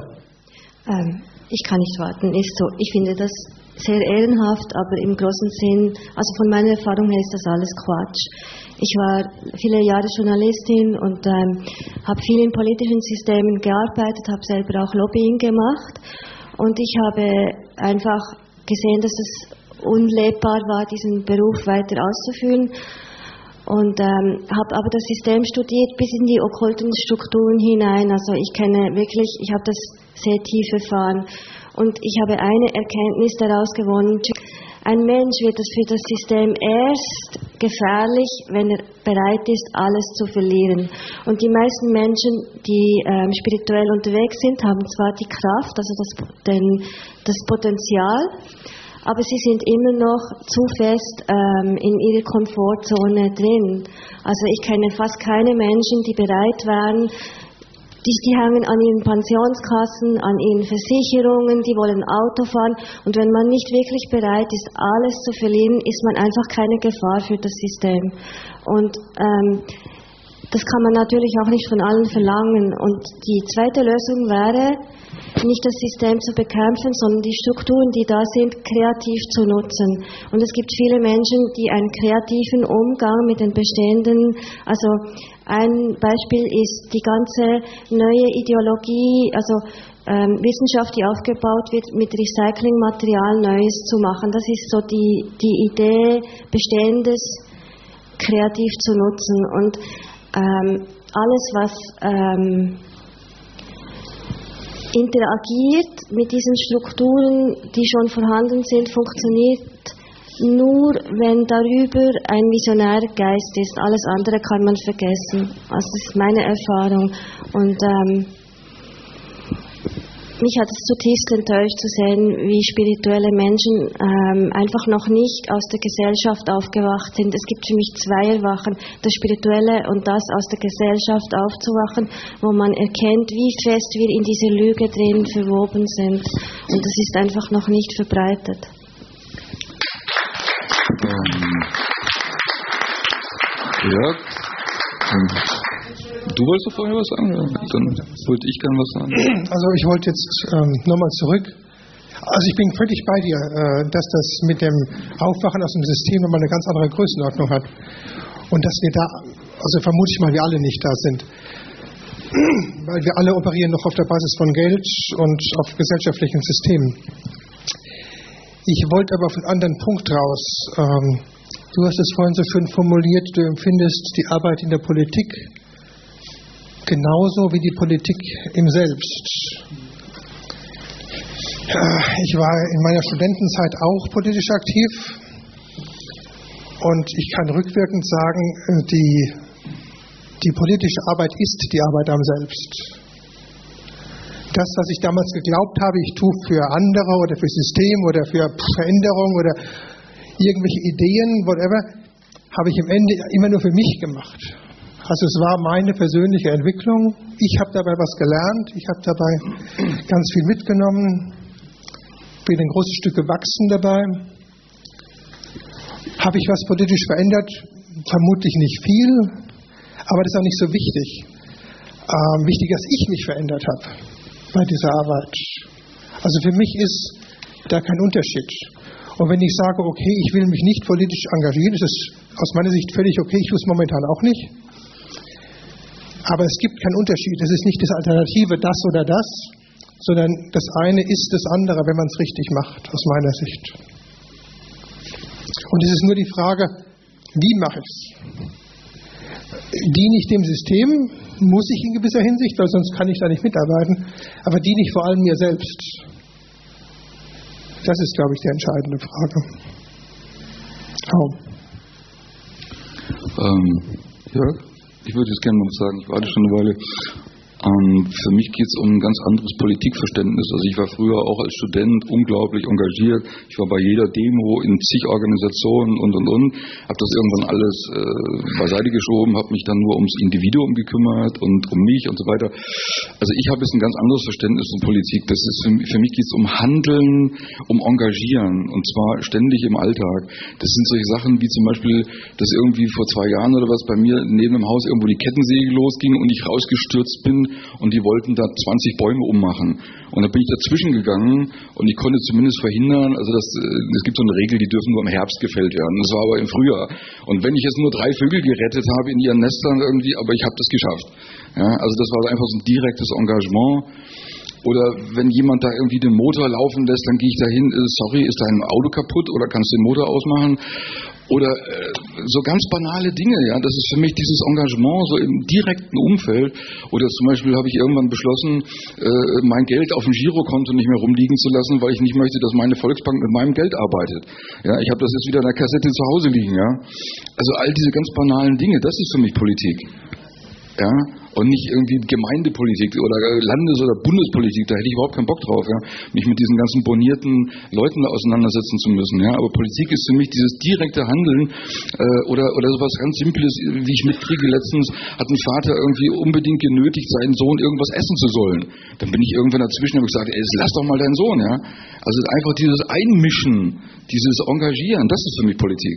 Ich kann nicht warten, ist so. Ich finde das sehr ehrenhaft, aber im großen Sinn, also von meiner Erfahrung her ist das alles Quatsch. Ich war viele Jahre Journalistin und habe viel in politischen Systemen gearbeitet, habe selber auch Lobbying gemacht und ich habe einfach gesehen, dass es unlebbar war, diesen Beruf weiter auszuführen und habe aber das System studiert bis in die okkulten Strukturen hinein. Also ich habe das sehr tief erfahren. Und ich habe eine Erkenntnis daraus gewonnen. Ein Mensch wird für das System erst gefährlich, wenn er bereit ist, alles zu verlieren. Und die meisten Menschen, die spirituell unterwegs sind, haben zwar die Kraft, also das Potenzial, aber sie sind immer noch zu fest in ihrer Komfortzone drin. Also ich kenne fast keine Menschen, die bereit wären, die hängen an ihren Pensionskassen, an ihren Versicherungen, die wollen Auto fahren. Und wenn man nicht wirklich bereit ist, alles zu verlieren, ist man einfach keine Gefahr für das System. Und das kann man natürlich auch nicht von allen verlangen. Und die zweite Lösung wäre, nicht das System zu bekämpfen, sondern die Strukturen, die da sind, kreativ zu nutzen. Und es gibt viele Menschen, die einen kreativen Umgang mit den bestehenden, also ein Beispiel ist die ganze neue Ideologie, also Wissenschaft, die aufgebaut wird, mit Recyclingmaterial Neues zu machen. Das ist so die Idee, Bestehendes kreativ zu nutzen. Und alles, was interagiert mit diesen Strukturen, die schon vorhanden sind, funktioniert nur, wenn darüber ein visionärer Geist ist. Alles andere kann man vergessen. Also das ist meine Erfahrung. Und mich hat es zutiefst enttäuscht zu sehen, wie spirituelle Menschen einfach noch nicht aus der Gesellschaft aufgewacht sind. Es gibt für mich zwei Erwachen, das Spirituelle und das aus der Gesellschaft aufzuwachen, wo man erkennt, wie fest wir in diese Lüge drin verwoben sind. Und das ist einfach noch nicht verbreitet. Ja, du wolltest doch vorher was sagen? Ja, dann wollte ich gerne was sagen. Also ich wollte jetzt nochmal zurück. Also ich bin völlig bei dir, dass das mit dem Aufwachen aus dem System nochmal eine ganz andere Größenordnung hat. Und dass wir da, also vermute ich mal, wir alle nicht da sind. Weil wir alle operieren noch auf der Basis von Geld und auf gesellschaftlichen Systemen. Ich wollte aber auf einen anderen Punkt raus. Du hast es vorhin so schön formuliert, du empfindest die Arbeit in der Politik genauso wie die Politik im Selbst. Ich war in meiner Studentenzeit auch politisch aktiv und ich kann rückwirkend sagen, die politische Arbeit ist die Arbeit am Selbst. Das, was ich damals geglaubt habe, ich tue für andere oder für System oder für Veränderung oder irgendwelche Ideen, whatever, habe ich am Ende immer nur für mich gemacht. Also es war meine persönliche Entwicklung. Ich habe dabei was gelernt, ich habe dabei ganz viel mitgenommen, bin ein großes Stück gewachsen dabei. Habe ich was politisch verändert? Vermutlich nicht viel, aber das ist auch nicht so wichtig. Wichtig, dass ich mich verändert habe bei dieser Arbeit. Also für mich ist da kein Unterschied. Und wenn ich sage, okay, ich will mich nicht politisch engagieren, ist es aus meiner Sicht völlig okay, ich tue es momentan auch nicht. Aber es gibt keinen Unterschied. Es ist nicht das Alternative, das oder das, sondern das eine ist das andere, wenn man es richtig macht, aus meiner Sicht. Und es ist nur die Frage, wie mache ich es? Diene ich dem System? Muss ich in gewisser Hinsicht, weil sonst kann ich da nicht mitarbeiten. Aber diene ich vor allem mir selbst? Das ist, glaube ich, die entscheidende Frage. Jörg? Ich würde jetzt gerne mal was sagen, ich warte schon eine Weile. Für mich geht es um ein ganz anderes Politikverständnis. Also ich war früher auch als Student unglaublich engagiert. Ich war bei jeder Demo in zig Organisationen und. Habe das irgendwann alles beiseite geschoben, habe mich dann nur ums Individuum gekümmert und um mich und so weiter. Also ich habe jetzt ein ganz anderes Verständnis von Politik. Das ist für mich geht es um Handeln, um Engagieren und zwar ständig im Alltag. Das sind solche Sachen wie zum Beispiel, dass irgendwie vor 2 Jahren oder was bei mir neben dem Haus irgendwo die Kettensäge losging und ich rausgestürzt bin und die wollten da 20 Bäume ummachen. Und da bin ich dazwischen gegangen und ich konnte zumindest verhindern, also es gibt so eine Regel, die dürfen nur im Herbst gefällt werden. Das war aber im Frühjahr. Und wenn ich jetzt nur 3 Vögel gerettet habe in ihren Nestern irgendwie, aber ich habe das geschafft. Ja, also das war einfach so ein direktes Engagement. Oder wenn jemand da irgendwie den Motor laufen lässt, dann gehe ich dahin, sorry, ist dein Auto kaputt oder kannst du den Motor ausmachen? Oder so ganz banale Dinge, ja, das ist für mich dieses Engagement so im direkten Umfeld. Oder zum Beispiel habe ich irgendwann beschlossen, mein Geld auf dem Girokonto nicht mehr rumliegen zu lassen, weil ich nicht möchte, dass meine Volksbank mit meinem Geld arbeitet. Ja, ich habe das jetzt wieder in der Kassette zu Hause liegen, ja. Also all diese ganz banalen Dinge, das ist für mich Politik. Ja, und nicht irgendwie Gemeindepolitik oder Landes- oder Bundespolitik, da hätte ich überhaupt keinen Bock drauf, ja, mich mit diesen ganzen bonierten Leuten auseinandersetzen zu müssen, ja, aber Politik ist für mich dieses direkte Handeln oder sowas ganz Simples, wie ich mitkriege, letztens hat ein Vater irgendwie unbedingt genötigt, seinen Sohn irgendwas essen zu sollen. Dann bin ich irgendwann dazwischen und habe gesagt, ey, lass doch mal deinen Sohn, ja. Also einfach dieses Einmischen, dieses Engagieren, das ist für mich Politik.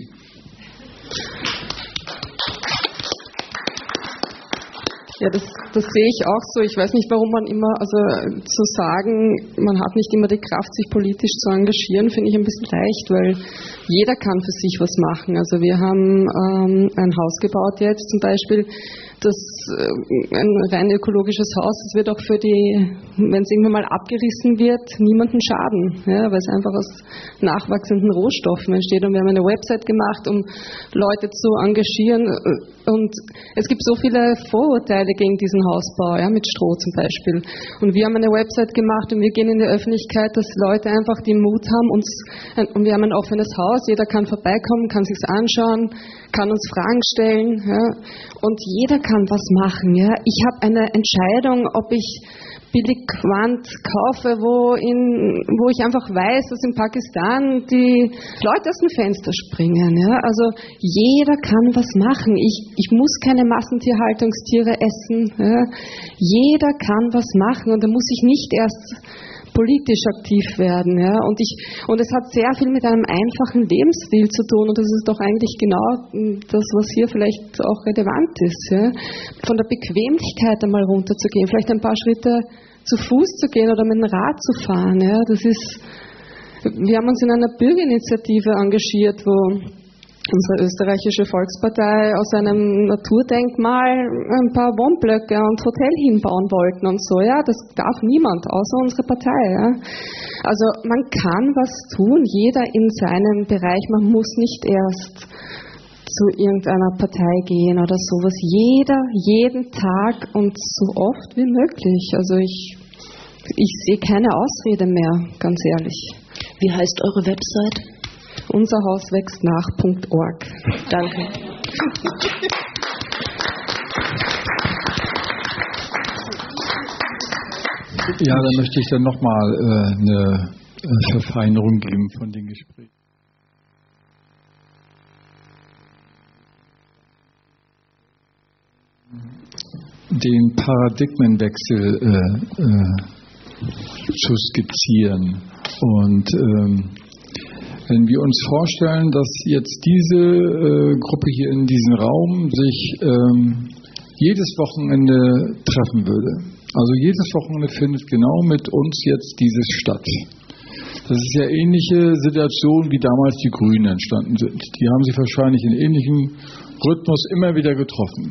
Ja, das sehe ich auch so. Ich weiß nicht, warum man immer, also zu sagen, man hat nicht immer die Kraft, sich politisch zu engagieren, finde ich ein bisschen leicht, weil jeder kann für sich was machen. Also wir haben ein Haus gebaut jetzt zum Beispiel, das ein rein ökologisches Haus, das wird auch für die, wenn es irgendwann mal abgerissen wird, niemanden schaden, ja, weil es einfach aus nachwachsenden Rohstoffen entsteht. Und wir haben eine Website gemacht, um Leute zu engagieren. Und es gibt so viele Vorurteile gegen diesen Hausbau, ja, mit Stroh zum Beispiel. Und wir haben eine Website gemacht und wir gehen in die Öffentlichkeit, dass Leute einfach den Mut haben, und wir haben ein offenes Haus, jeder kann vorbeikommen, kann sich's anschauen, kann uns Fragen stellen, ja, und jeder kann was machen, ja. Ich habe eine Entscheidung, ob ich Billigquant kaufe, wo ich einfach weiß, dass in Pakistan die Leute aus dem Fenster springen. Ja? Also jeder kann was machen. Ich muss keine Massentierhaltungstiere essen. Ja? Jeder kann was machen und da muss ich nicht erst politisch aktiv werden. Ja? Und es hat sehr viel mit einem einfachen Lebensstil zu tun und das ist doch eigentlich genau das, was hier vielleicht auch relevant ist. Ja? Von der Bequemlichkeit einmal runterzugehen, vielleicht ein paar Schritte zu Fuß zu gehen oder mit dem Rad zu fahren. Ja? Wir haben uns in einer Bürgerinitiative engagiert, wo unsere österreichische Volkspartei aus einem Naturdenkmal ein paar Wohnblöcke und Hotel hinbauen wollten und so. Ja, das darf niemand, außer unsere Partei. Ja. Also man kann was tun, jeder in seinem Bereich. Man muss nicht erst zu irgendeiner Partei gehen oder sowas. Jeder, jeden Tag und so oft wie möglich. Also ich sehe keine Ausrede mehr, ganz ehrlich. Wie heißt eure Website? unserhauswächstnach.org. Danke. Ja, da möchte ich dann nochmal eine Verfeinerung geben von den Gesprächen. Den Paradigmenwechsel zu skizzieren. Und wenn wir uns vorstellen, dass jetzt diese Gruppe hier in diesem Raum sich jedes Wochenende treffen würde. Also jedes Wochenende findet genau mit uns jetzt dieses statt. Das ist ja ähnliche Situation, wie damals die Grünen entstanden sind. Die haben sich wahrscheinlich in ähnlichem Rhythmus immer wieder getroffen.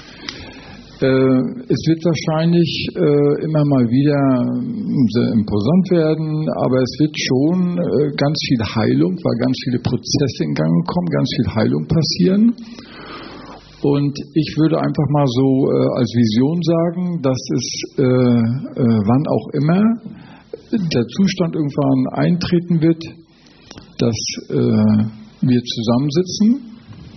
Es wird wahrscheinlich immer mal wieder sehr imposant werden, aber es wird schon ganz viel Heilung, weil ganz viele Prozesse in Gang kommen, ganz viel Heilung passieren. Und ich würde einfach mal so als Vision sagen, dass es wann auch immer der Zustand irgendwann eintreten wird, dass wir zusammensitzen,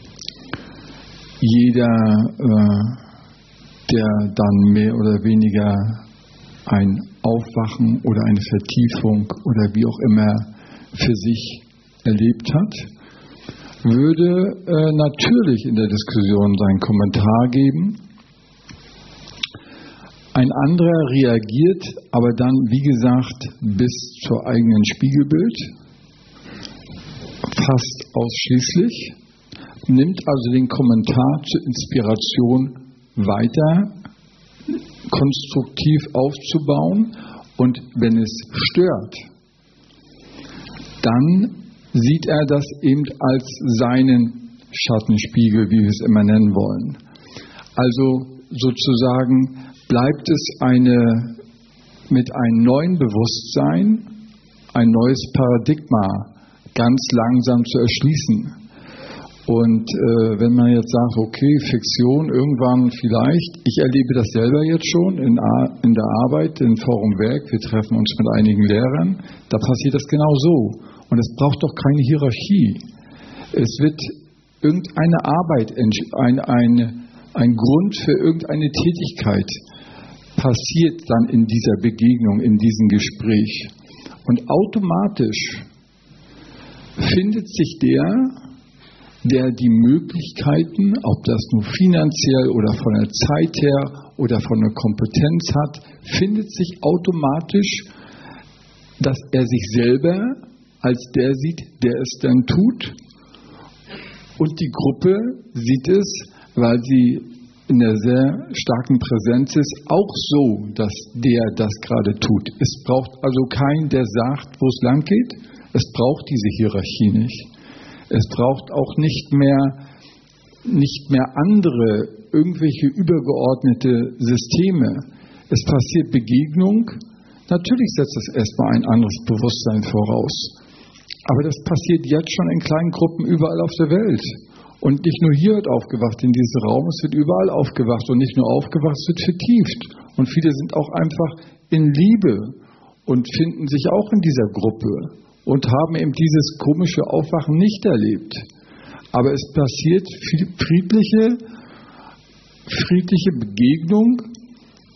jeder der dann mehr oder weniger ein Aufwachen oder eine Vertiefung oder wie auch immer für sich erlebt hat, würde natürlich in der Diskussion seinen Kommentar geben. Ein anderer reagiert aber dann, wie gesagt, bis zur eigenen Spiegelbild, fast ausschließlich, nimmt also den Kommentar zur Inspiration weiter konstruktiv aufzubauen und wenn es stört, dann sieht er das eben als seinen Schattenspiegel, wie wir es immer nennen wollen. Also sozusagen bleibt es mit einem neuen Bewusstsein, ein neues Paradigma ganz langsam zu erschließen. Und wenn man jetzt sagt, okay, Fiktion irgendwann vielleicht, ich erlebe das selber jetzt schon in der Arbeit, in Forum Werk, wir treffen uns mit einigen Lehrern, da passiert das genau so. Und es braucht doch keine Hierarchie. Es wird irgendeine Arbeit, ein Grund für irgendeine Tätigkeit passiert dann in dieser Begegnung, in diesem Gespräch. Und automatisch findet sich der die Möglichkeiten, ob das nur finanziell oder von der Zeit her oder von der Kompetenz hat, findet sich automatisch, dass er sich selber als der sieht, der es dann tut. Und die Gruppe sieht es, weil sie in der sehr starken Präsenz ist, auch so, dass der das gerade tut. Es braucht also keinen, der sagt, wo es lang geht. Es braucht diese Hierarchie nicht. Es braucht auch nicht mehr andere, irgendwelche übergeordnete Systeme. Es passiert Begegnung. Natürlich setzt es erstmal ein anderes Bewusstsein voraus. Aber das passiert jetzt schon in kleinen Gruppen überall auf der Welt. Und nicht nur hier wird aufgewacht in diesem Raum, es wird überall aufgewacht. Und nicht nur aufgewacht, es wird vertieft. Und viele sind auch einfach in Liebe und finden sich auch in dieser Gruppe. Und haben eben dieses komische Aufwachen nicht erlebt. Aber es passiert friedliche Begegnung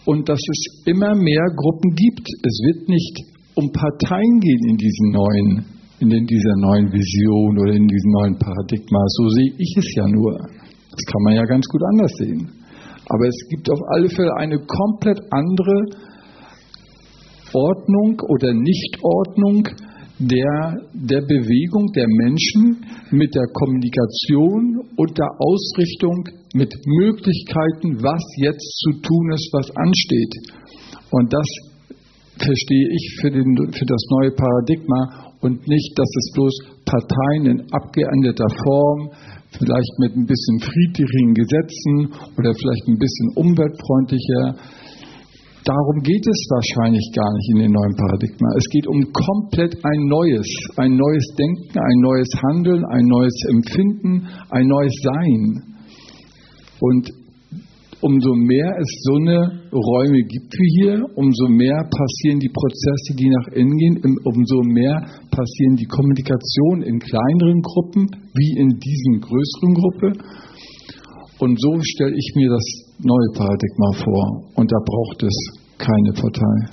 und dass es immer mehr Gruppen gibt. Es wird nicht um Parteien gehen in dieser neuen Vision oder in diesem neuen Paradigma. So sehe ich es ja nur. Das kann man ja ganz gut anders sehen. Aber es gibt auf alle Fälle eine komplett andere Ordnung oder Nichtordnung der Bewegung der Menschen mit der Kommunikation und der Ausrichtung mit Möglichkeiten, was jetzt zu tun ist, was ansteht. Und das verstehe ich für das neue Paradigma und nicht, dass es bloß Parteien in abgeänderter Form, vielleicht mit ein bisschen friedlichen Gesetzen oder vielleicht ein bisschen umweltfreundlicher. Darum geht es wahrscheinlich gar nicht in dem neuen Paradigma. Es geht um komplett ein neues Denken, ein neues Handeln, ein neues Empfinden, ein neues Sein. Und umso mehr es so eine Räume gibt wie hier, umso mehr passieren die Prozesse, die nach innen gehen, umso mehr passieren die Kommunikation in kleineren Gruppen wie in diesen größeren Gruppe. Und so stelle ich mir das neue Paradigma vor. Und da braucht es keine Partei.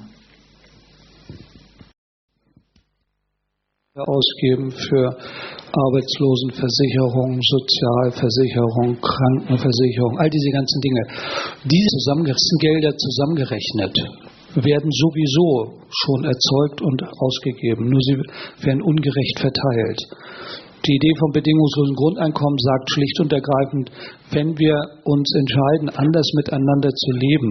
Ausgeben für Arbeitslosenversicherung, Sozialversicherung, Krankenversicherung, all diese ganzen Dinge. Diese Gelder zusammengerechnet werden sowieso schon erzeugt und ausgegeben, nur sie werden ungerecht verteilt. Die Idee vom bedingungslosen Grundeinkommen sagt schlicht und ergreifend, wenn wir uns entscheiden, anders miteinander zu leben,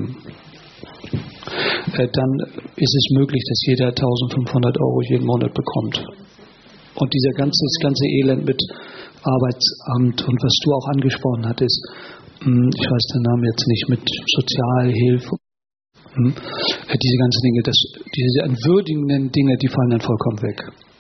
dann ist es möglich, dass jeder 1.500 € jeden Monat bekommt. Und das ganze Elend mit Arbeitsamt und was du auch angesprochen hattest, ich weiß den Namen jetzt nicht, mit Sozialhilfe, diese ganzen Dinge, diese entwürdigenden Dinge, die fallen dann vollkommen weg.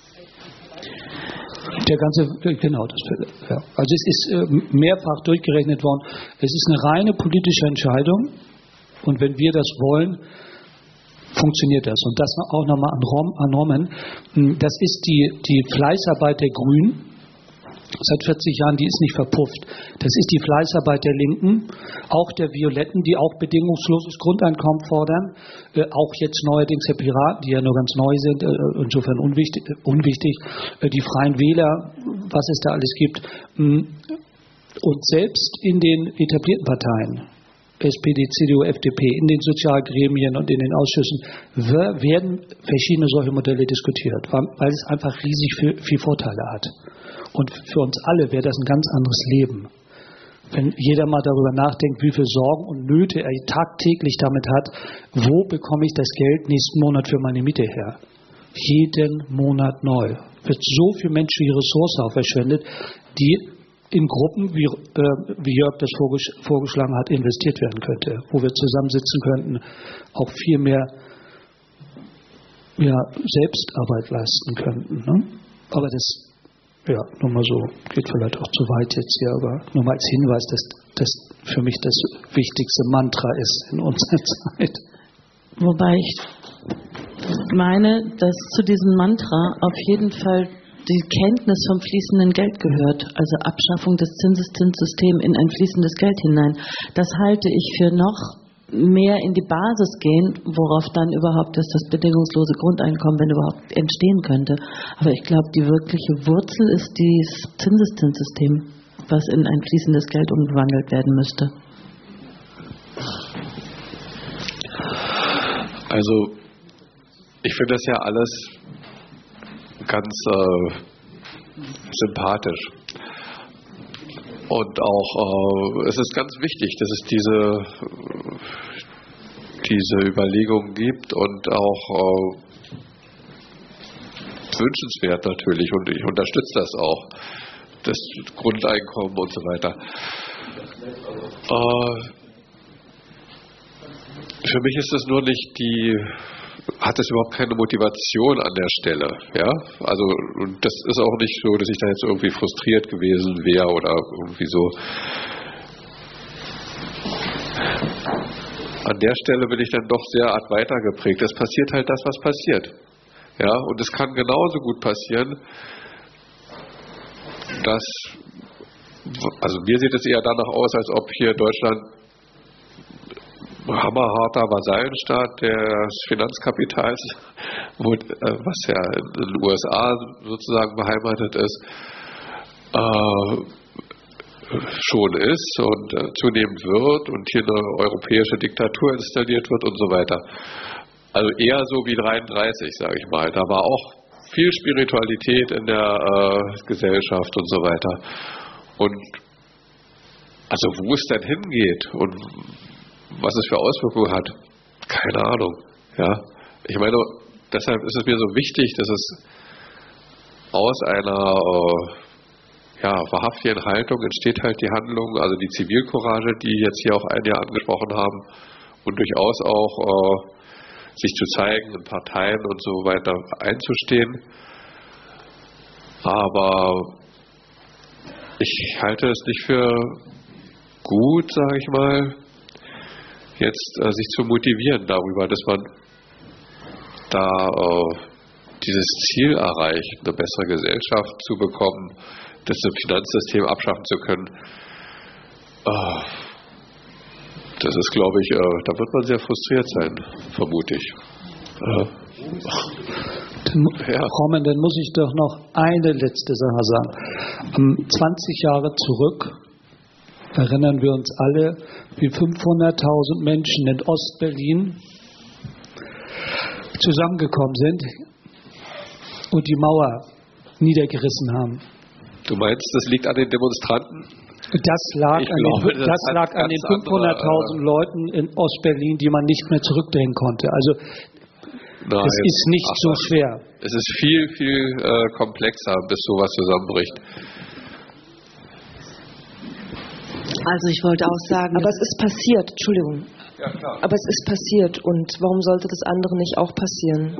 Also es ist mehrfach durchgerechnet worden, es ist eine reine politische Entscheidung und wenn wir das wollen, funktioniert das. Und das auch nochmal an Roman. Das ist die Fleißarbeit der Grünen. Seit 40 Jahren, die ist nicht verpufft. Das ist die Fleißarbeit der Linken, auch der Violetten, die auch bedingungsloses Grundeinkommen fordern. Auch jetzt neuerdings der Piraten, die ja nur ganz neu sind, insofern unwichtig. Die Freien Wähler, was es da alles gibt. Und selbst in den etablierten Parteien, SPD, CDU, FDP, in den Sozialgremien und in den Ausschüssen werden verschiedene solche Modelle diskutiert, weil es einfach riesig viel Vorteile hat. Und für uns alle wäre das ein ganz anderes Leben. Wenn jeder mal darüber nachdenkt, wie viele Sorgen und Nöte er tagtäglich damit hat, wo bekomme ich das Geld nächsten Monat für meine Miete her? Jeden Monat neu. Wird so viel menschliche Ressource auch verschwendet, die in Gruppen, wie Jörg das vorgeschlagen hat, investiert werden könnte, wo wir zusammensitzen könnten, auch viel mehr Selbstarbeit leisten könnten. Ne? Aber das, nur mal so, geht vielleicht auch zu weit jetzt hier, aber nur mal als Hinweis, dass das für mich das wichtigste Mantra ist in unserer Zeit. Wobei ich meine, dass zu diesem Mantra auf jeden Fall die Kenntnis vom fließenden Geld gehört, also Abschaffung des Zinseszinssystems in ein fließendes Geld hinein. Das halte ich für noch mehr in die Basis gehen, worauf dann überhaupt das bedingungslose Grundeinkommen, wenn überhaupt, entstehen könnte. Aber ich glaube, die wirkliche Wurzel ist dieses Zinseszinssystem, was in ein fließendes Geld umgewandelt werden müsste. Also, ich finde das ja alles ganz sympathisch. Und auch, es ist ganz wichtig, dass es diese Überlegungen gibt und auch wünschenswert natürlich. Und ich unterstütze das auch, das Grundeinkommen und so weiter. Für mich ist es nur nicht hat es überhaupt keine Motivation an der Stelle, ja? Also, und das ist auch nicht so, dass ich da jetzt irgendwie frustriert gewesen wäre oder irgendwie so. An der Stelle bin ich dann doch sehr weitergeprägt. Es passiert halt das, was passiert. Ja, und es kann genauso gut passieren, dass, also mir sieht es eher danach aus, als ob hier Deutschland hammerharter Vasallenstaat des Finanzkapitals, was ja in den USA sozusagen beheimatet ist, schon ist und zunehmend wird und hier eine europäische Diktatur installiert wird und so weiter. Also eher so wie 33, sage ich mal. Da war auch viel Spiritualität in der Gesellschaft und so weiter. Und also wo es denn hingeht und was es für Auswirkungen hat, keine Ahnung. Ja? Ich meine, deshalb ist es mir so wichtig, dass es aus einer wahrhaftigen Haltung entsteht halt die Handlung, also die Zivilcourage, die jetzt hier auch einige angesprochen haben, und durchaus auch sich zu zeigen, in Parteien und so weiter einzustehen. Aber ich halte es nicht für gut, sage ich mal, jetzt sich zu motivieren darüber, dass man da dieses Ziel erreicht, eine bessere Gesellschaft zu bekommen, das Finanzsystem abschaffen zu können. Das ist, glaube ich, da wird man sehr frustriert sein, vermute ich. Roman, dann muss ich doch noch eine letzte Sache sagen. 20 Jahre zurück erinnern wir uns alle, wie 500.000 Menschen in Ostberlin zusammengekommen sind und die Mauer niedergerissen haben. Du meinst, das liegt an den Demonstranten? Das lag an den 500.000 Leuten in Ostberlin, die man nicht mehr zurückdrehen konnte. Also es ist nicht so schwer. Es ist viel, viel komplexer, bis sowas zusammenbricht. Also ich wollte auch sagen... Aber es ist passiert, Entschuldigung. Ja, klar. Aber es ist passiert und warum sollte das andere nicht auch passieren?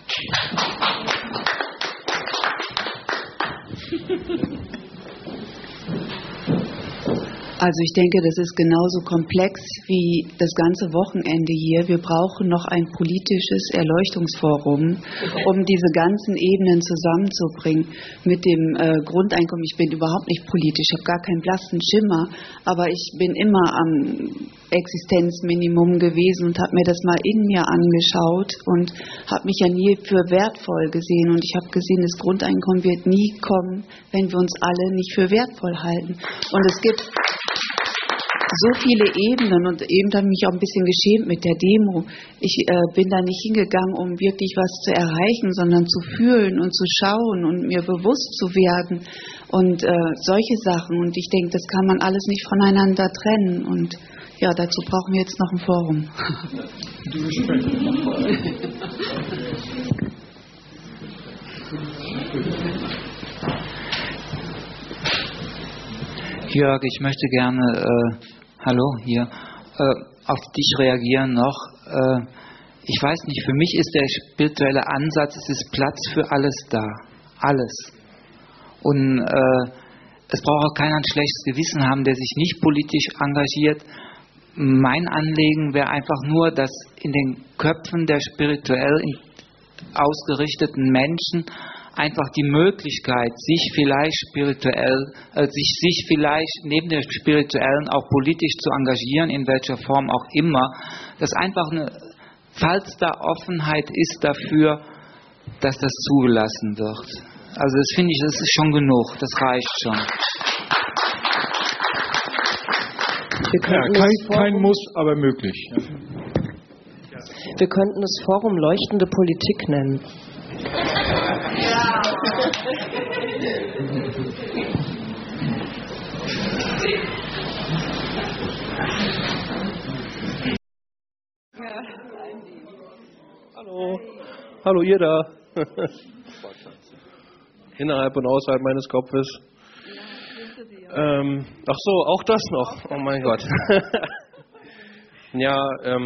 Also ich denke, das ist genauso komplex wie das ganze Wochenende hier. Wir brauchen noch ein politisches Erleuchtungsforum, um diese ganzen Ebenen zusammenzubringen. Mit dem Grundeinkommen, ich bin überhaupt nicht politisch, ich habe gar keinen blassen Schimmer, aber ich bin immer am Existenzminimum gewesen und habe mir das mal in mir angeschaut und habe mich ja nie für wertvoll gesehen. Und ich habe gesehen, das Grundeinkommen wird nie kommen, wenn wir uns alle nicht für wertvoll halten. Und es gibt so viele Ebenen und eben habe ich mich auch ein bisschen geschämt mit der Demo. Ich bin da nicht hingegangen, um wirklich was zu erreichen, sondern zu fühlen und zu schauen und mir bewusst zu werden und solche Sachen. Und ich denke, das kann man alles nicht voneinander trennen. Und ja, dazu brauchen wir jetzt noch ein Forum. Jörg, ich möchte gerne, auf dich reagieren noch. Ich weiß nicht, für mich ist der spirituelle Ansatz, es ist Platz für alles da. Alles. Und es braucht auch keiner ein schlechtes Gewissen haben, der sich nicht politisch engagiert. Mein Anliegen wäre einfach nur, dass in den Köpfen der spirituell ausgerichteten Menschen einfach die Möglichkeit, sich vielleicht neben der spirituellen auch politisch zu engagieren, in welcher Form auch immer, dass einfach falls da Offenheit ist dafür, dass das zugelassen wird. Also das finde ich, das ist schon genug, das reicht schon. Kein Muss, aber möglich. Wir könnten das Forum Leuchtende Politik nennen. Hallo ihr da. Innerhalb und außerhalb meines Kopfes. Ach so, auch das noch. Oh mein Gott. Ja,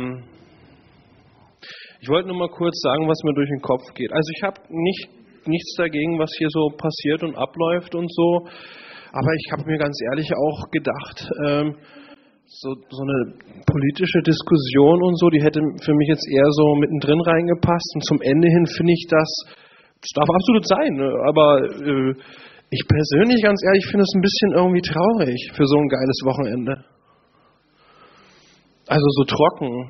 ich wollte nur mal kurz sagen, was mir durch den Kopf geht. Also ich habe nichts dagegen, was hier so passiert und abläuft und so. Aber ich habe mir ganz ehrlich auch gedacht, so eine politische Diskussion und so, die hätte für mich jetzt eher so mittendrin reingepasst. Und zum Ende hin finde ich, das darf absolut sein. Aber ich persönlich, ganz ehrlich, finde es ein bisschen irgendwie traurig für so ein geiles Wochenende. Also so trocken.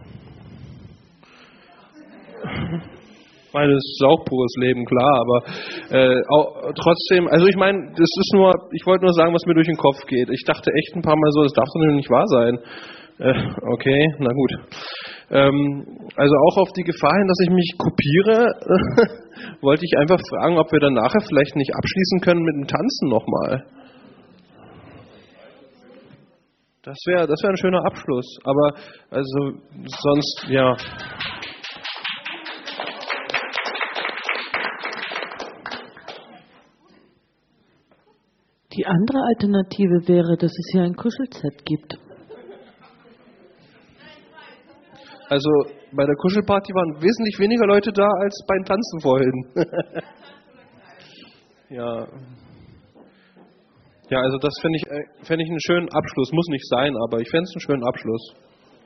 Ich meine, das ist auch pures Leben, klar, aber auch, trotzdem, also ich meine, das ist nur, ich wollte nur sagen, was mir durch den Kopf geht. Ich dachte echt ein paar Mal so, das darf doch nicht wahr sein. Okay, na gut. Also auch auf die Gefahr hin, dass ich mich kopiere, wollte ich einfach fragen, ob wir dann nachher vielleicht nicht abschließen können mit dem Tanzen nochmal. Das wäre ein schöner Abschluss, aber also sonst, ja. Die andere Alternative wäre, dass es hier ein Kuschelset gibt. Also bei der Kuschelparty waren wesentlich weniger Leute da als beim Tanzen vorhin. Ja. Ja, also das fände ich einen schönen Abschluss. Muss nicht sein, aber ich fände es einen schönen Abschluss.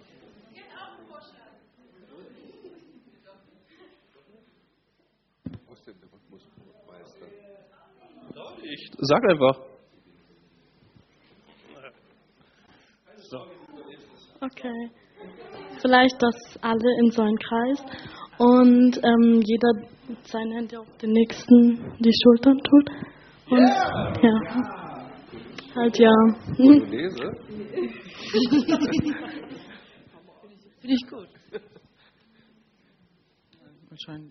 Ich sag einfach. So. Okay. Vielleicht das alle in so einen Kreis und jeder mit seinen Händen auf den nächsten die Schultern tut. Und ja. Halt ja. Finde ich gut. Wahrscheinlich.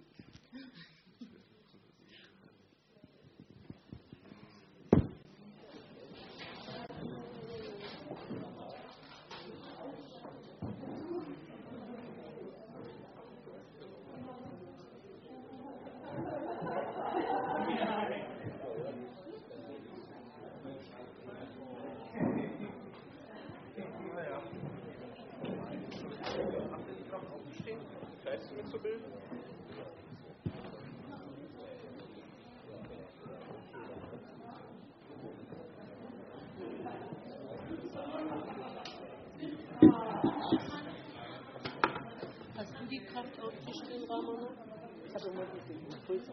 Hast du die Kraft aufzustehen, Ramona? Ich habe immer diesen Impuls.